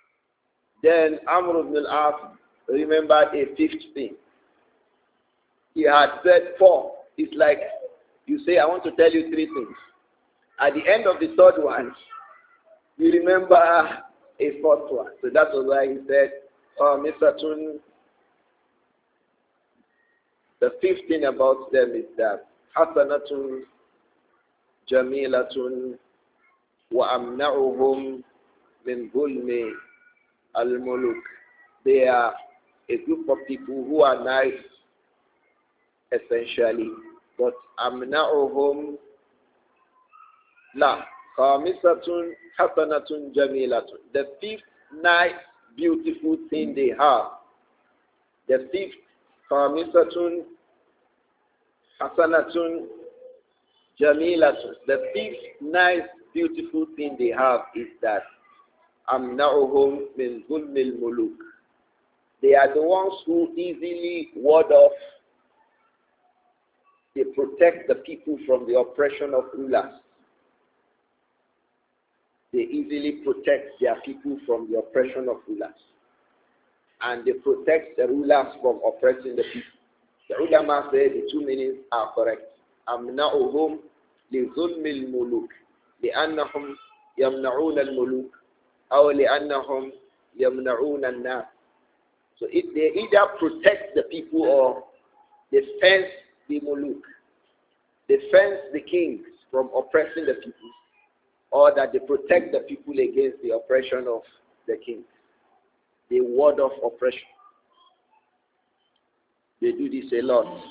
Then Amr ibn al-As remembered a 5th thing. He had said 4. It's like you say, I want to tell you 3 things. At the end of the third one, you remember a fourth one. So that was why he said, Mr. Tun, the fifth thing about them is that Hasanatun Jamilatun wa amna'uhum min zulmi al-muluk. They are a group of people who are nice, essentially, but amna'uhum la khamisatun hasanatun jamilatun. The fifth nice, beautiful thing they have. The fifth khamisatun hasanatun jamilatun. The fifth nice, beautiful thing they have is that amna'uhum min zulmil muluk. They are the ones who easily ward off. They protect the people from the oppression of rulers. They easily protect their people from the oppression of rulers. And they protect the rulers from oppressing the people. The ulama say the 2 meanings are correct. أمنعهم لظلم الملوك لأنهم يمنعون الملوك أو لأنهم يمنعون الناس. So if they either protect the people or they fence the muluk, they fence the kings from oppressing the people, or that they protect the people against the oppression of the kings. They ward off oppression. They do this a lot.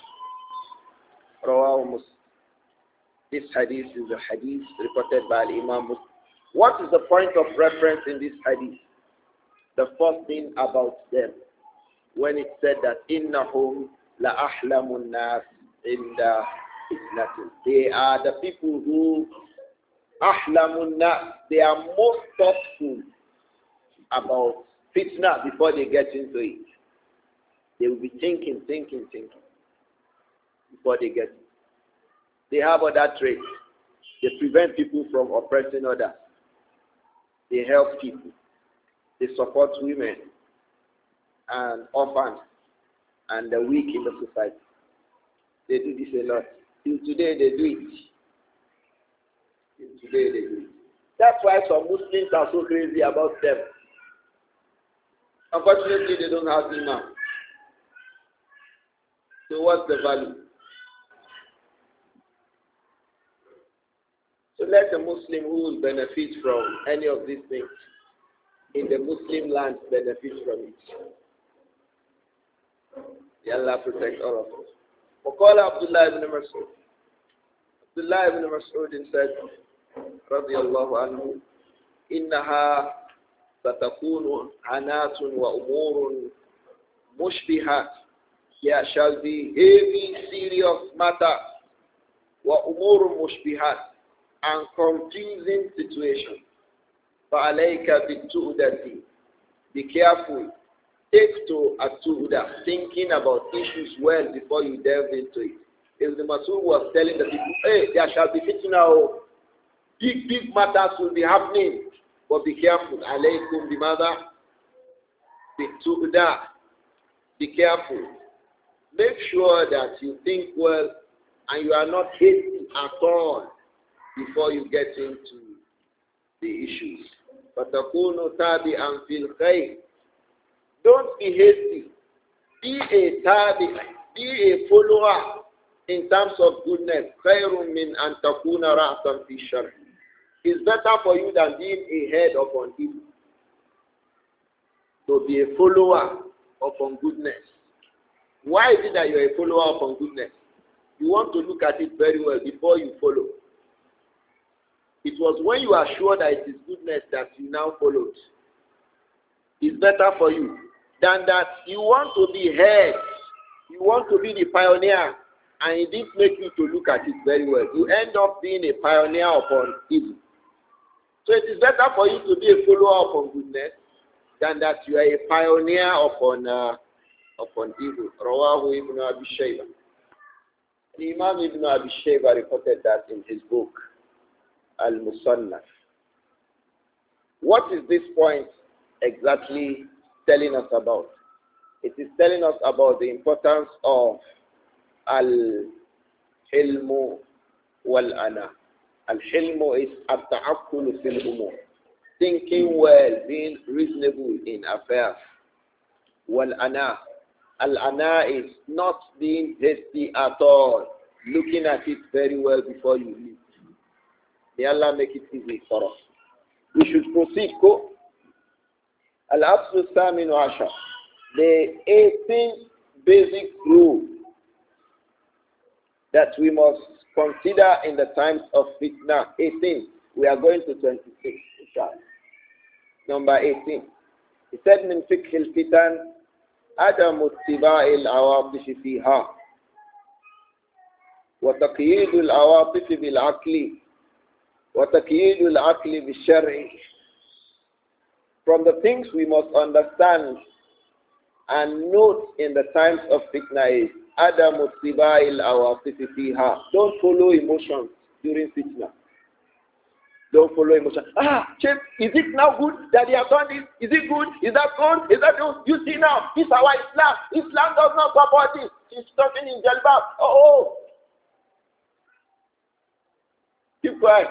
This hadith is a hadith reported by Imam Muslim. What is the point of reference in this hadith? The first thing about them, when it said that innahum la ahlamun nas inda fitnatin. They are the people who ahlamun nas. They are most thoughtful about fitna before they get into it. They will be thinking before they get it. They have other traits. They prevent people from oppressing others. They help people. They support women and orphans and the weak in the society. They do this a lot. Till today they do it. Till today they do it. That's why some Muslims are so crazy about them. Unfortunately, they don't have imam. So what's the value? So let a Muslim who will benefit from any of these things in the Muslim land benefit from it. May Allah protect all of us. وقال عبد الله بن مسعود. Abdullah ibn Mas'ud said, رضي الله عنه, إنها ستكون عنات وأمور مشبهات. There shall be heavy, serious matter, وأمور مشبهات, and confusing situation. فَعَلَيْكَ بِالتُّؤْدَةِ. Be careful. Take to at-tu'da, thinking about issues well before you delve into it. If the Mas'ud was telling the people, hey, there shall be fitna, big matters will be happening, but be careful. عَلَيْكُمْ بِمَاذَا بِالتُّؤْدَةِ. Be careful. Make sure that you think well and you are not hasty at all before you get into the issues. فَتَكُونُ تَابِعًا فِي الْخَيْرِ. Don't be hasty. Be a tabi, be a follower in terms of goodness. خَيْرٌ مِّنْ أَن تَكُونَ رَأْسًا فِي الشَّرِّ. It's better for you than being a head upon evil. So be a follower upon goodness. Why is it that you're a follower upon goodness? You want to look at it very well before you follow. It was when you are sure that it is goodness that you now followed. It's better for you than that you want to be head. You want to be the pioneer, and it didn't make you to look at it very well. You end up being a pioneer upon evil. So it is better for you to be a follower upon goodness than that you are a pioneer upon evil. Rawahu Ibn Abi Shayba. The Imam Ibn Abi Shayba reported that in his book, Al-Musannaf. What is this point exactly telling us about? It is telling us about the importance of Al-hilmu wal-ana. Al-hilmu is at-ta'akkulu fil umur. Thinking well, being reasonable in affairs. Wal-ana. Al-ana is not being hasty at all. Looking at it very well before you leave. May Allah make it easy for us. We should proceed. Go. Al-Aslu Saminu Asha. The 18th basic rule that we must consider in the times of fitna. 18. We are going to 26. Number 18. He said, "Min fiqh al-fitan, عدم اتباع العواطف فيها وتقييد العواطف بالعقل وتقييد العقل بالشرع." From the things we must understand and note in the times of fitna is عدم اتباع العواطف فيها. Don't follow emotions during fitna. Don't follow emotion. Chief, is it now good that they have done this? Is it good? Is that good? Is that good? You see now, this is our Islam. Islam does not support this. She's talking in Jalbab. Oh. Keep quiet.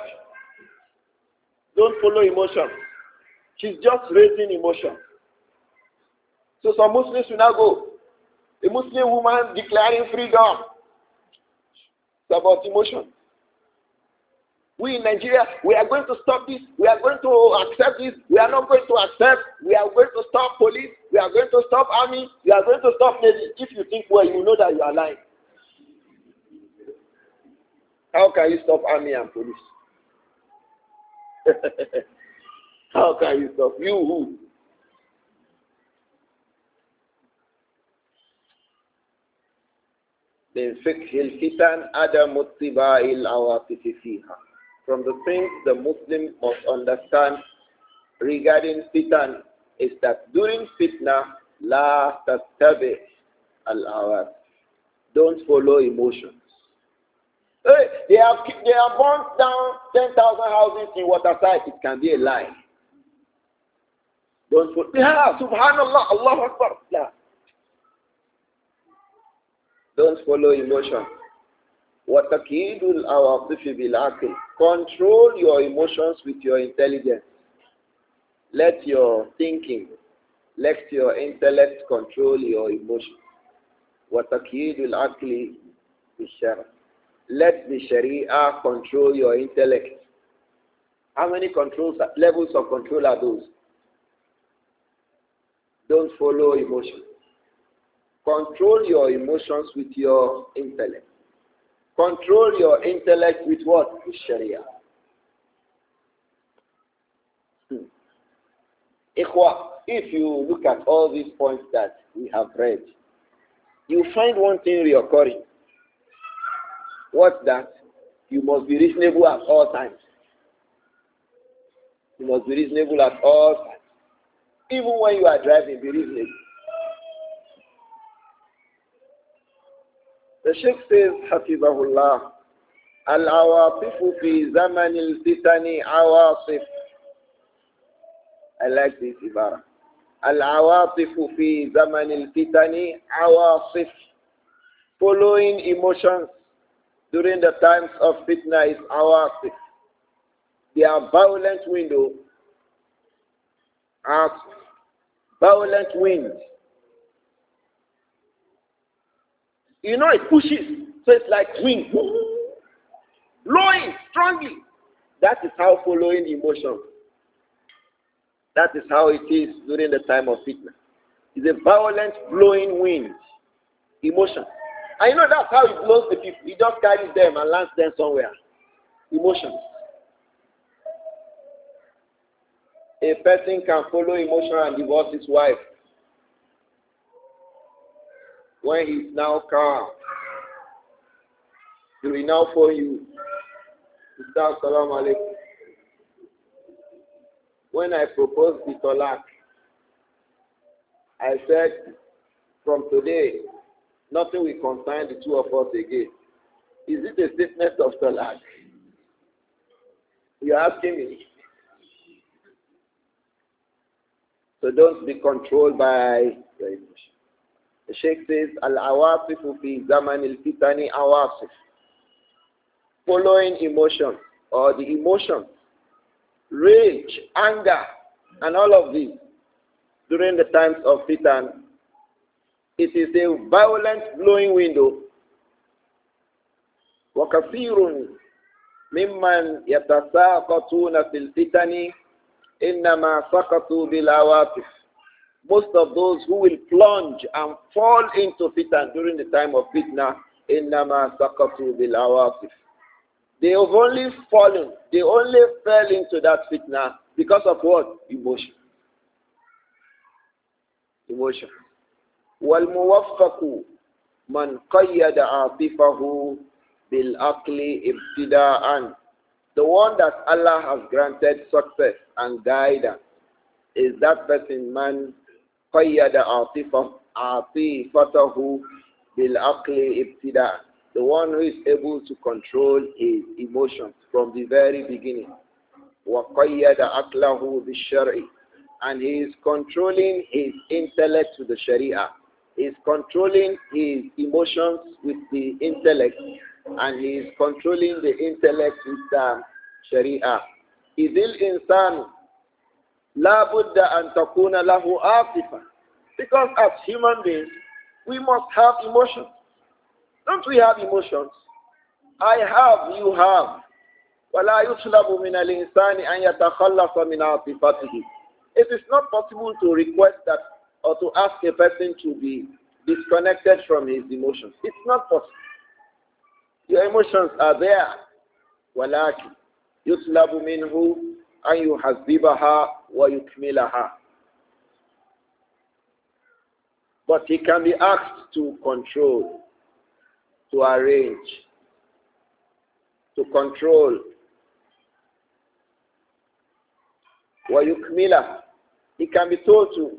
Don't follow emotion. She's just raising emotion. So some Muslims will now go. A Muslim woman declaring freedom. It's about emotion. We in Nigeria, we are going to stop this. We are going to accept this. We are not going to accept. We are going to stop police. We are going to stop army. We are going to stop navy. If you think well, you know that you are lying. How can you stop army and police? How can you stop? You who? من فقه الفتن عدم اتباع العواطف فيها. From the things the Muslim must understand regarding fitan is that during fitna, la tattabi al-awat. Don't follow emotions. Hey, they have burnt down 10,000 houses in Waterside. It can be a lie. Don't follow. Yeah, subhanallah, Allahu Akbar. Yeah. Don't follow emotion. وَتَكِيدُ الْأَوَاطِفِ بِالْعَقْلِ. Control your emotions with your intelligence. Let your thinking, let your intellect control your emotions. وَتَكِيدُ الْعَقْلِ بِالشَّرْعِ. Let the Sharia control your intellect. How many levels of control are those? Don't follow emotions. Control your emotions with your intellect. Control your intellect with what? With Sharia. If you look at all these points that we have read, you find one thing reoccurring. What's that? You must be reasonable at all times. You must be reasonable at all times. Even when you are driving, be reasonable. The Sheikh says, Hafizahullah, Al-awatifu fi zaman al-fitani awatif. I like this ibara. Al-awatifu fi zaman al-fitani awatif. Following emotions during the times of fitna is awatif. They are violent window. Violent wind. You know, it pushes, so it's like wind, blowing strongly. That is how following emotion. That is how it is during the time of fitna. It's a violent blowing wind, emotion. And you know that's how it blows the people. It just carries them and lands them somewhere. Emotion. A person can follow emotion and divorce his wife. When he's now calm, he will now phone you. Assalamu alaikum. When I proposed the talaq, I said, from today, nothing will concern the two of us again. Is it a statement of talaq? You're asking me. So don't be controlled by your emotion. The Sheikh says, Al-awasifu fi zaman al-fitani awasif. Following emotion, or the emotion, rage, anger, and all of these during the times of fitan, it is a violent blowing window. وَكَثِيرٌ مِمَّنْ يَتَسَاقَطُونَ فِي الْفِتَنِ إِنَّمَا سَقَطُوا بِالْعَوَاطِفِ. Most of those who will plunge and fall into fitan during the time of fitna, إِنَّمَا سَقَطُوا بِالْعَوَاطِفِ. They have only fallen, they only fell into that fitna because of what? Emotion. Emotion. وَالْمُوَفَّقُ مَنْ قَيَّدَ عَاطِفَهُ بِالْعَقْلِ ابْتِدَاءً. The one that Allah has granted success and guidance is that person, man قَيَّدَ عَاطِفَتَهُ بِالْعَقْلِ ابْتِدَاءً. The one who is able to control his emotions from the very beginning. وَقَيَّدَ عَقْلَهُ بِالشَّرْعِ. And he is controlling his intellect with the Sharia. He is controlling his emotions with the intellect. And he is controlling the intellect with the Sharia. إِذِ الْإِنسَانُ لَا بُدَّ أَن تَكُونَ لَهُ عَاطِفَةٌ. Because as human beings, we must have emotions. Don't we have emotions? I have, you have. وَلَا يُطْلَبُ مِنَ الْإِنسَانِ أَن يَتَخَلَّصَ مِنْ عَاطِفَتِهِ. It is not possible to request that or to ask a person to be disconnected from his emotions. It's not possible. Your emotions are there. وَلَكِنْ يُطْلَبُ مِنْهُ أَن يُحَذِّبَهَا وَيُكْمِلَهَا. But he can be asked to control, to arrange, to control. وَيُكْمِلَهَا. He can be told to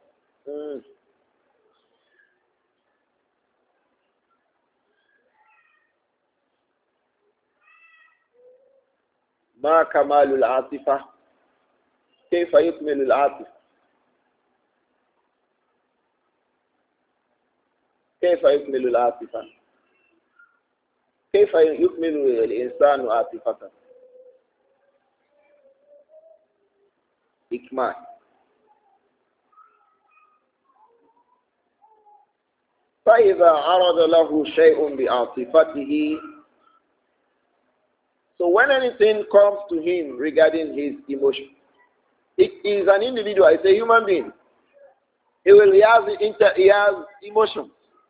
ما كمال العاطفة كيف يكمل العاطفة كيف يكمل العاطفة كيف يكمل الإنسان عاطفته إكمال. فإذا عرض له شيء بعاطفته. So when anything comes to him regarding his emotion, he is an individual, he's a human being. He has emotions.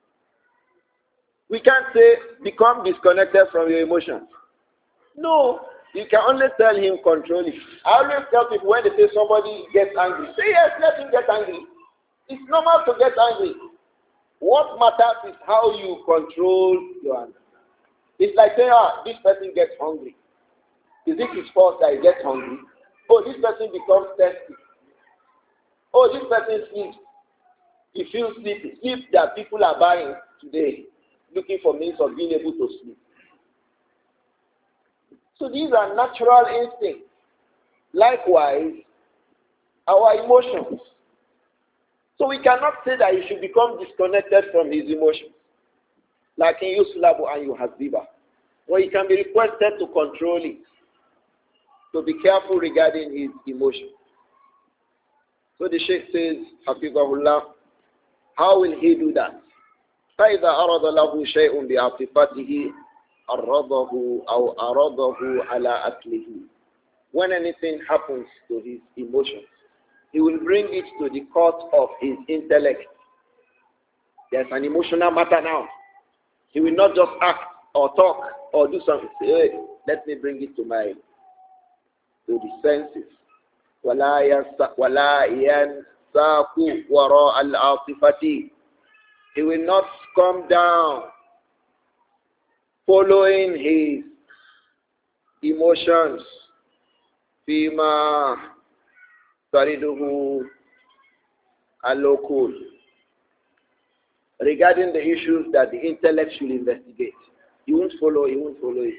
We can't say become disconnected from your emotions. No, you can only tell him control it. I always tell people when they say somebody gets angry, say yes, let him get angry. It's normal to get angry. What matters is how you control your anger. It's like saying, this person gets hungry. Is it his fault that he gets hungry? Oh, this person becomes thirsty. Oh, this person sleeps. He feels sleepy. Sleep that people are buying today, looking for means of being able to sleep. So these are natural instincts. Likewise, our emotions. So we cannot say that he should become disconnected from his emotions. Like in Yuslabu and Yuhaziba. Well, he can be requested to control it. So be careful regarding his emotions. So the Sheikh says, Hafizahullah, how will he do that? فَإِذَا أَرَضَ لَهُ شَيْءٌ بِعَاطِفَتِهِ أَرَضَهُ أَوْ أَرَضَهُ عَلَىٰ أَكْلِهِ. When anything happens to his emotions, he will bring it to the court of his intellect. There's an emotional matter now. He will not just act or talk or do something. Say, hey, let me bring it to the senses. وَلَا يَنْسَاكُ وَرَاءَ الْعَاطِفَةِ. He will not come down following his emotions. فِيمَا تَرِدُهُ الْعُقُولُ. Regarding the issues that the intellect should investigate. He won't follow it.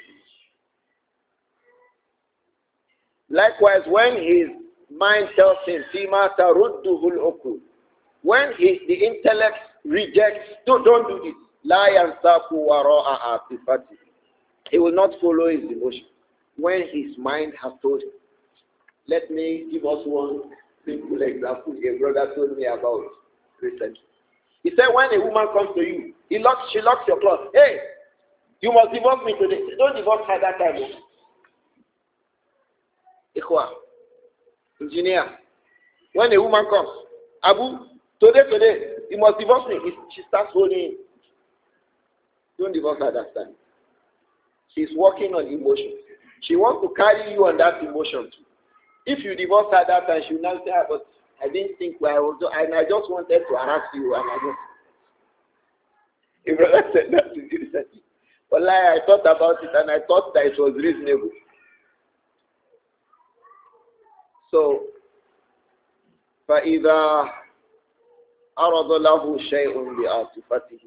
Likewise, when his mind tells him, فِيمَا تَرُدُّهُ الْعُقُولُ, When the intellect rejects, don't do this. La yansaku wara'a atifati. He will not follow his emotion. When his mind has told him. Let me give us one simple example a brother told me about recently. He said when a woman comes to you, she locks your cloth. Hey, you must divorce me today. Don't divorce her that time. Ikhwa, engineer, when a woman comes, Abu, today, you must divorce me. She starts holding him. Don't divorce her that time. She's working on emotion. She wants to carry you on that emotion too. If you divorce her that time, she will not say, but I didn't think where I was, and I just wanted to harass you, and I just. A brother said that to me recently. Well, I thought about it, and I thought that it was reasonable. So, فَإِذَا أَرَضَ لَهُ شَيْءٌ بِعَاطِفَتِهِ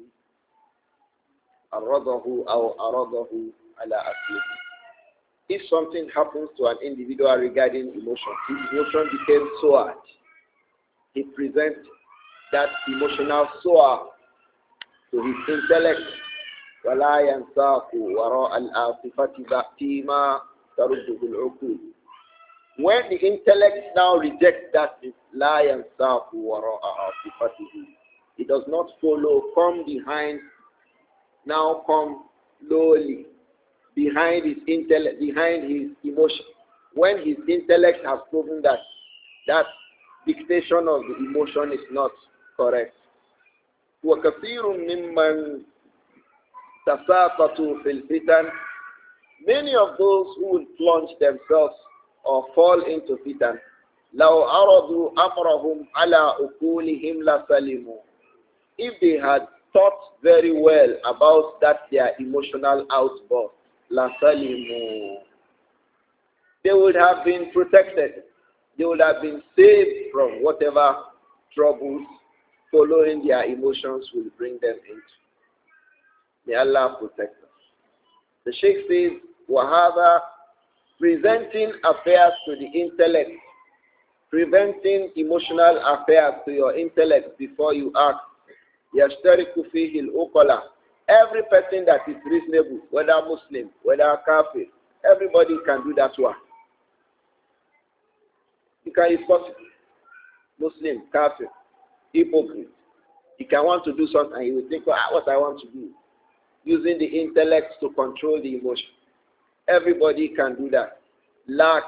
أَرَضَهُ أَوْ أَرَضَهُ عَلَى أَصْلِهِ. If something happens to an individual regarding emotion, his emotion became soared. He presents that emotional soar to his intellect. وَلَا يَنْسَاقُ وَرَاءَ الْعَاطِفَةِ بَأْتِي مَا تَرُدُّهُ الْعُقُولُ. When the intellect now rejects that, لَا يَنْسَاقُ وَرَاءَ عَاطِفَتِهِ, it does not follow, come behind, now come lowly, behind his intellect, behind his emotion. When his intellect has proven that that dictation of the emotion is not correct. وَكَثِيرٌ مِّمَّنْ تَسَاقَطُوا فِي الْفِتَنِ. Many of those who will plunge themselves or fall into fitan, لَوْ أَرَضُوا أَمْرَهُمْ عَلَىٰ أُقُولِهِمْ لَسَلِمُوا. If they had thought very well about that their emotional outburst, لَسَلِمُوا, they would have been protected. They would have been saved from whatever troubles following their emotions will bring them into. May Allah protect us. The Sheikh says, وَهَذَا, presenting affairs to the intellect, preventing emotional affairs to your intellect before you act. يَشْتَرِكُ فِيهِ الْأُقَلَةِ. Every person that is reasonable, whether Muslim, whether Kafir, everybody can do that one. You can, it's possible. Muslim, Kafir, hypocrite. He can want to do something and he will think, what I want to do. Using the intellect to control the emotion. Everybody can do that. Like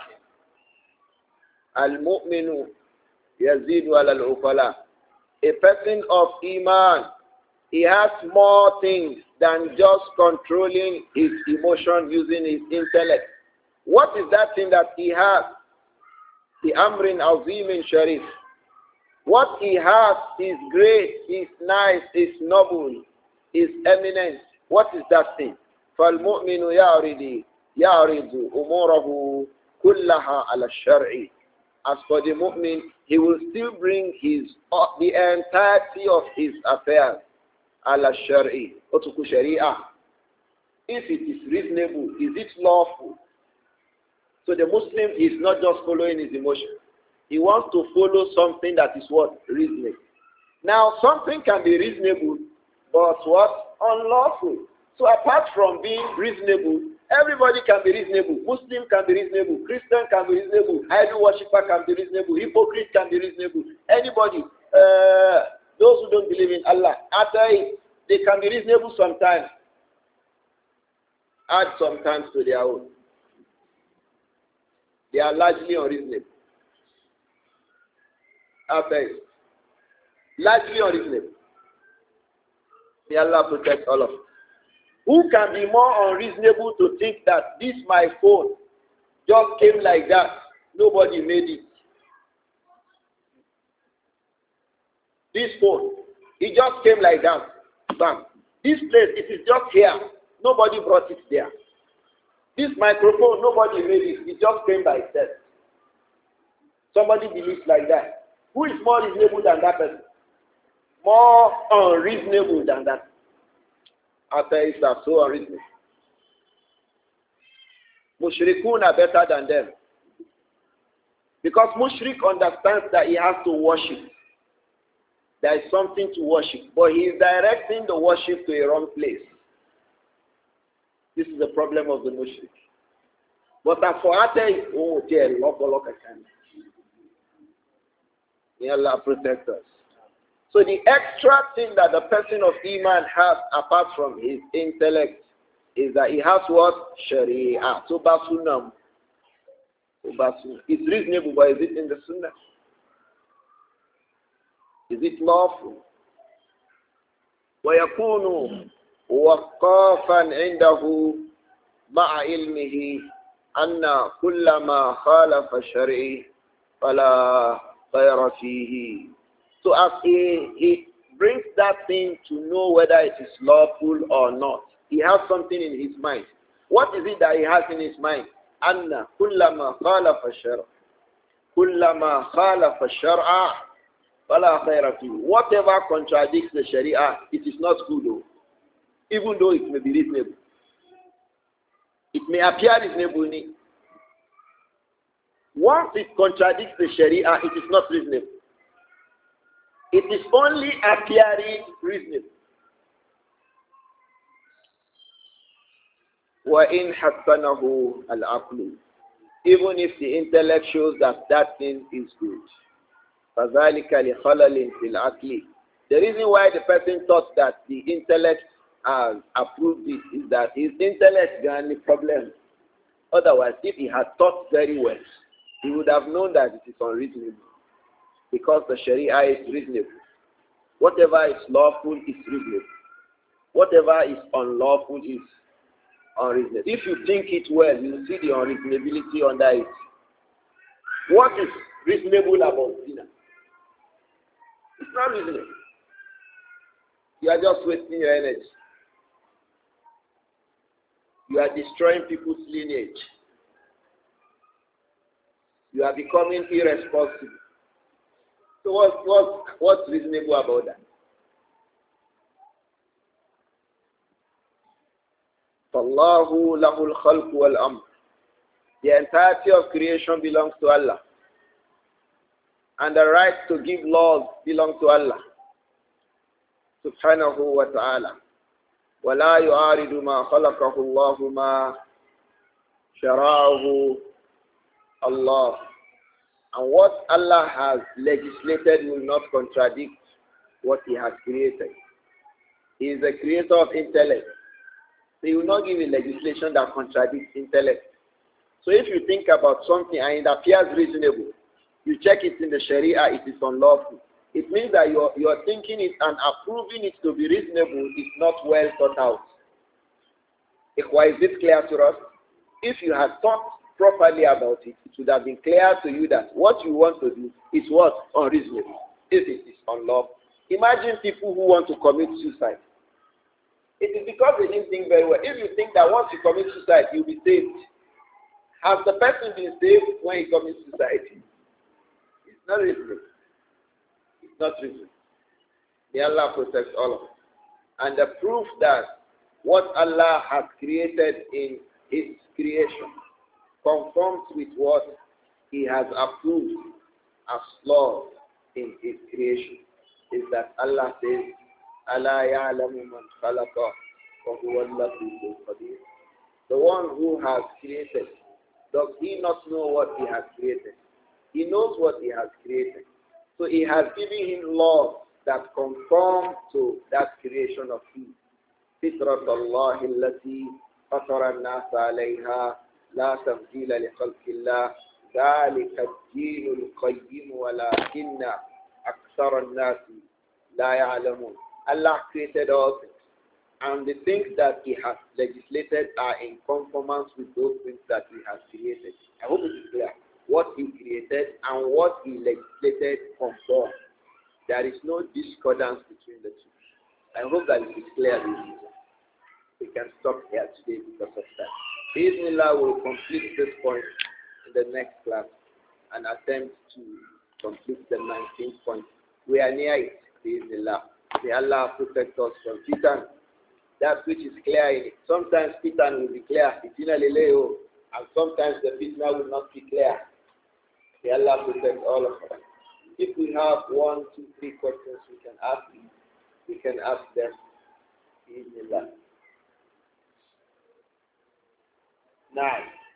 al-mu'minu yazidu al-uqala. A person of Iman, he has more things than just controlling his emotion using his intellect. What is that thing that he has? The amrin azimin sharif. What he has is great, is nice, is noble, is eminent. What is that thing? فَالْمُؤْمِنُ يَعْرِضُ أُمُورَهُ كُلَّهَا عَلَى الشَّرْعِ. As for the mu'min, he will still bring the entirety of his affairs ala shari, otuku sharia. If it is reasonable, is it lawful? So the Muslim is not just following his emotion. He wants to follow something that is what? Reasonable. Now, something can be reasonable, but what? Unlawful. So apart from being reasonable, everybody can be reasonable. Muslim can be reasonable. Christian can be reasonable. Idol worshipper can be reasonable. Hypocrite can be reasonable. Anybody, those who don't believe in Allah, they can be reasonable sometimes. Add sometimes to their own. They are largely unreasonable. Largely unreasonable. May Allah protect all of us. Who can be more unreasonable to think that this my phone just came like that? Nobody made it. This phone, it just came like that. Bam. This place, it is just here. Nobody brought it there. This microphone, nobody made it. It just came by itself. Somebody believes like that. Who is more reasonable than that person? More unreasonable than that. Atheists are so unreasonable. Mushrikun are better than them. Because Mushrik understands that he has to worship. There is something to worship, but he is directing the worship to a wrong place. This is the problem of the mushrik. But as for Ate, oh dear, look, may Allah protect us. So the extra thing that the person of Iman has apart from his intellect is that he has what? Sharia. So Basunam. It's reasonable, but is it in the Sunnah? Is it lawful? ويكون وقافا عنده مع علمه أن كل ما خالف الشرع فلا خير فيه. So as he brings that thing to know whether it is lawful or not, he has something in his mind. What is it that he has in his mind? أن كل ما خالف الشرع كل ما خالف الشرع فلا خير فيه. Whatever contradicts the Sharia, it is not good though. Even though it may be reasonable. It may appear reasonable. Once it contradicts the Sharia, it is not reasonable. It is only appearing reasonable. وَإِنْ حَسَّنَهُ الْعَقْلُ. Even if the intellect shows that that thing is good. فَذَلِكَ لِخَلَلٍ فِي الْعَقْلِ. The reason why the person thought that the intellect has approved it is that his intellect got any problem. Otherwise, if he had thought very well, he would have known that it is unreasonable. Because the Sharia is reasonable. Whatever is lawful is reasonable. Whatever is unlawful is unreasonable. If you think it well, you will see the unreasonability under it. What is reasonable about dinner? It's not reasonable. You are just wasting your energy. You are destroying people's lineage. You are becoming irresponsible. So what's reasonable about that? فَاللَّهُ لَهُ الْخَلْقُ وَالْأَمْرُ. The entirety of creation belongs to Allah. And the right to give laws belongs to Allah. Subhanahu wa ta'ala. وَلَا يُعَارِضُ مَا خَلَقَهُ اللَّهُ مَا شَرَعَهُ Allah. And what Allah has legislated will not contradict what He has created. He is the creator of intellect. So He will not give a legislation that contradicts intellect. So if you think about something and it appears reasonable, you check it in the Sharia, it is unlawful. It means that you're thinking it and approving it to be reasonable is not well thought out. Why is this clear to us? If you had thought properly about it, it would have been clear to you that what you want to do is what? Unreasonable. If it is unlawful. Imagine people who want to commit suicide. It is because they didn't think very well. If you think that once you commit suicide, you'll be saved. Has the person been saved when he commits suicide? It's not reasonable. It's not reasonable. May Allah protect all of us. And the proof that what Allah has created in His creation conforms with what He has approved as law in His creation is that Allah says, أَلَا يَعْلَمُ مَنْ خَلَقَ وَهُوَ اللَّطِيفُ الْخَبِيرُ. The one who has created, does He not know what He has created? He knows what He has created. So He has given him laws that conform to that creation of His. فِطْرَةَ اللَّهِ الَّتِي فَطَرَ النَّاسَ عَلَيْهَا لَا تَبْدِيلَ لِخَلْقِ اللَّهِ ذَلِكَ الدِّينُ الْقَيِّمُ وَلَكِنَّ أَكْثَرَ النَّاسِ لَا يَعْلَمُونَ. Allah created all things. And the things that He has legislated are in conformance with those things that He has created. I hope it is clear. What He created and what He legislated conform. There is no discordance between the two. I hope that it is clear. We can stop here today because of that. Bismillah will complete this point in the next class and attempt to complete the 19th point. We are near it. Bismillah. May Allah protect us from fitan. That which is clear in it. Sometimes fitan will be clear. And sometimes the fitna will not be clear. May Allah protect all of us. If we have 1, 2, 3 questions we can ask them. Bismillah. Now,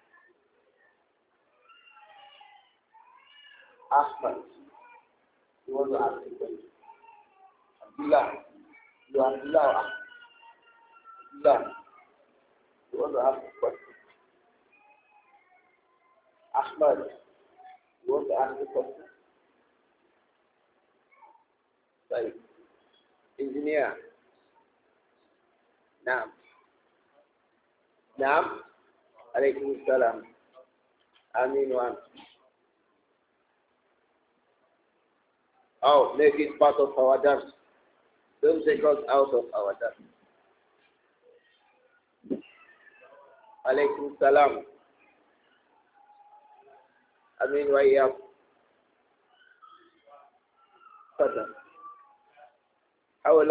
Ahmad, you want to ask a question? Abdullah, you are Abdullah. Abdullah, you want to ask a question? Ahmad, you want to ask a question? Sorry. Engineer. Naam. Naam. Alaykum salam. Amin one. Oh, make it part of our dance. Don't take us out of our dance. Alaykum salam. Amin wa iyab. Fadal. حول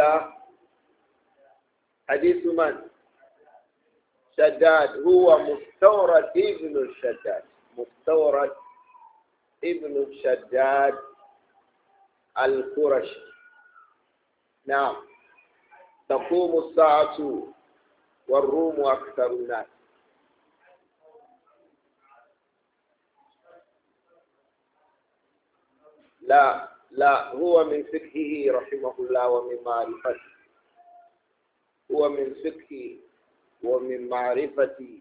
حديث من؟ شداد. هو مستورد ابن الشداد. مستورد ابن الشداد القرشي. نعم. تقوم الساعة والروم أكثر الناس. لا هو من فقهه رحمه الله ومن معرفته. هو من فقهه ومن معرفة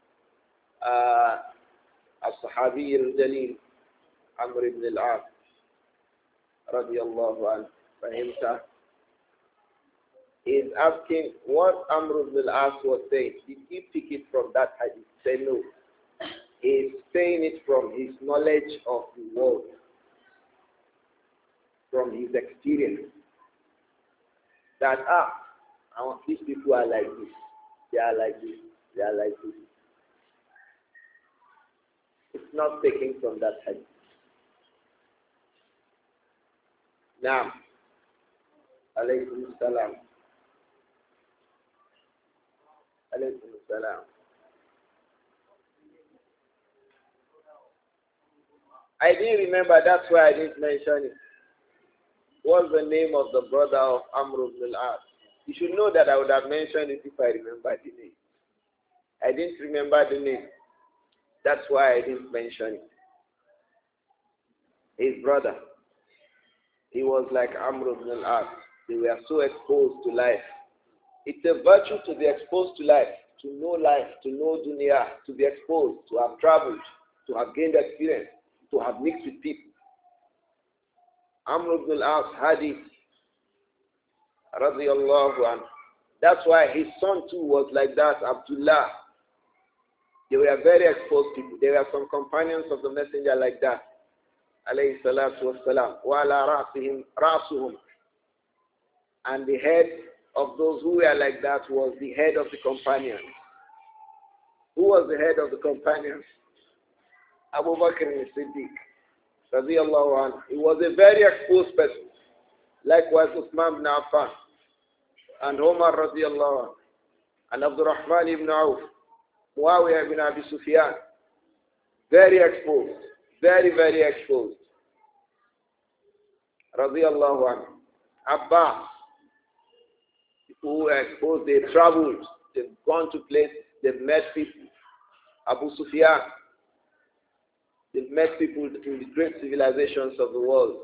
الصحابي الجليل عمرو بن العاص رضي الله عنه. فهمت؟ He is asking what Amr ibn al-As was saying. Did he pick it from that hadith? Say no. He is saying it from his knowledge of the world, from his experience. That these people are like this. They are like this. They are like this. It's not taken from that hadith. Now, alaykum salam. Alaykum salam. I didn't remember, that's why I didn't mention it. What's the name of the brother of Amr ibn al-As? You should know that I would have mentioned it if I remember the name. I didn't remember the name. That's why I didn't mention it. His brother. He was like Amr ibn al-As. They were so exposed to life. It's a virtue to be exposed to life, to know life, to know dunya, to be exposed, to have traveled, to have gained experience, to have mixed with people. Amr ibn al-As had it, radiyallahu anhu. That's why his son too was like that, Abdullah. They were very exposed people. There were some companions of the messenger like that, alayhi salatu wassalam. Wa ala ra'suhum. And the head of those who were like that was the head of the companions. Who was the head of the companions? Abu Bakr as-Siddiq, radiyallahu anhu. He was a very exposed person. Likewise, Uthman ibn Affan, and Umar radiyallahu anhu, and Abdurrahman ibn Auf, Muawiyah ibn Abi Sufyan. Very exposed. Very, very exposed. Radiyallahu anhu. Abbas, who were exposed, they traveled, they've gone to places, they've met people. Abu Sufyan, they've met people in the great civilizations of the world.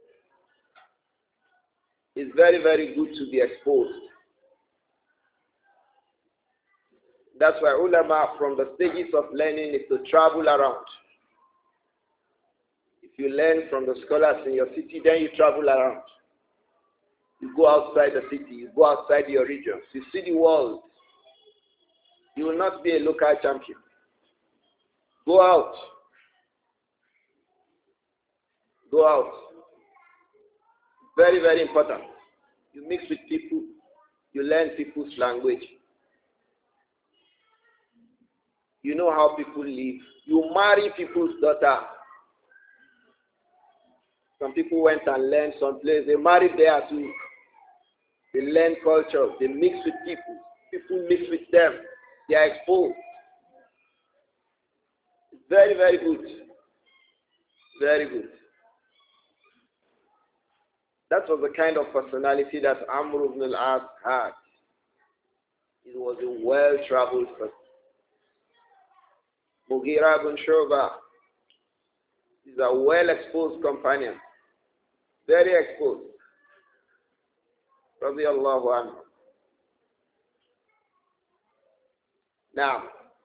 It's very, very good to be exposed. That's why ulama, from the stages of learning, is to travel around. If you learn from the scholars in your city, then you travel around. You go outside the city, you go outside your regions, you see the world. You will not be a local champion. Go out. Go out. Very, very important. You mix with people, you learn people's language. You know how people live. You marry people's daughter. Some people went and learned someplace. They married there too. They learn culture. They mix with people. People mix with them. They are exposed. Very, very good. Very good. That was the kind of personality that Amr ibn al-As had. He was a well-traveled person. Mughira ibn Shu'bah is a well-exposed companion. Very exposed. Radiallahu anhu. Now,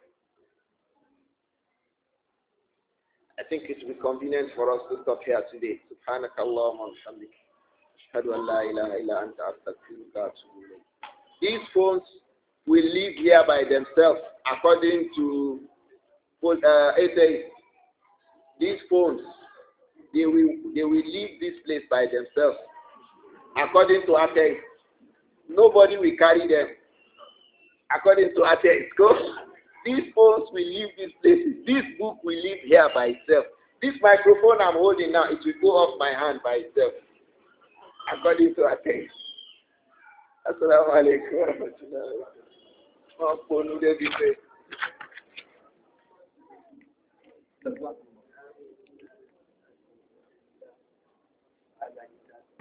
I think it will be convenient for us to stop here today. Subhanaka Allahumma wa bihamdika. Ashhadu an la ilaha illa anta astaghfiruka wa atubu ilayk. These phones will live here by themselves according to atheists. These phones, they will leave this place by themselves according to atheists. Nobody will carry them according to atheists. These phones will leave this place. This book will live here by itself. This microphone I'm holding now, it will go off my hand by itself according to atheists. Assalamu alaikum wa rahmatullahi wa barakatuh.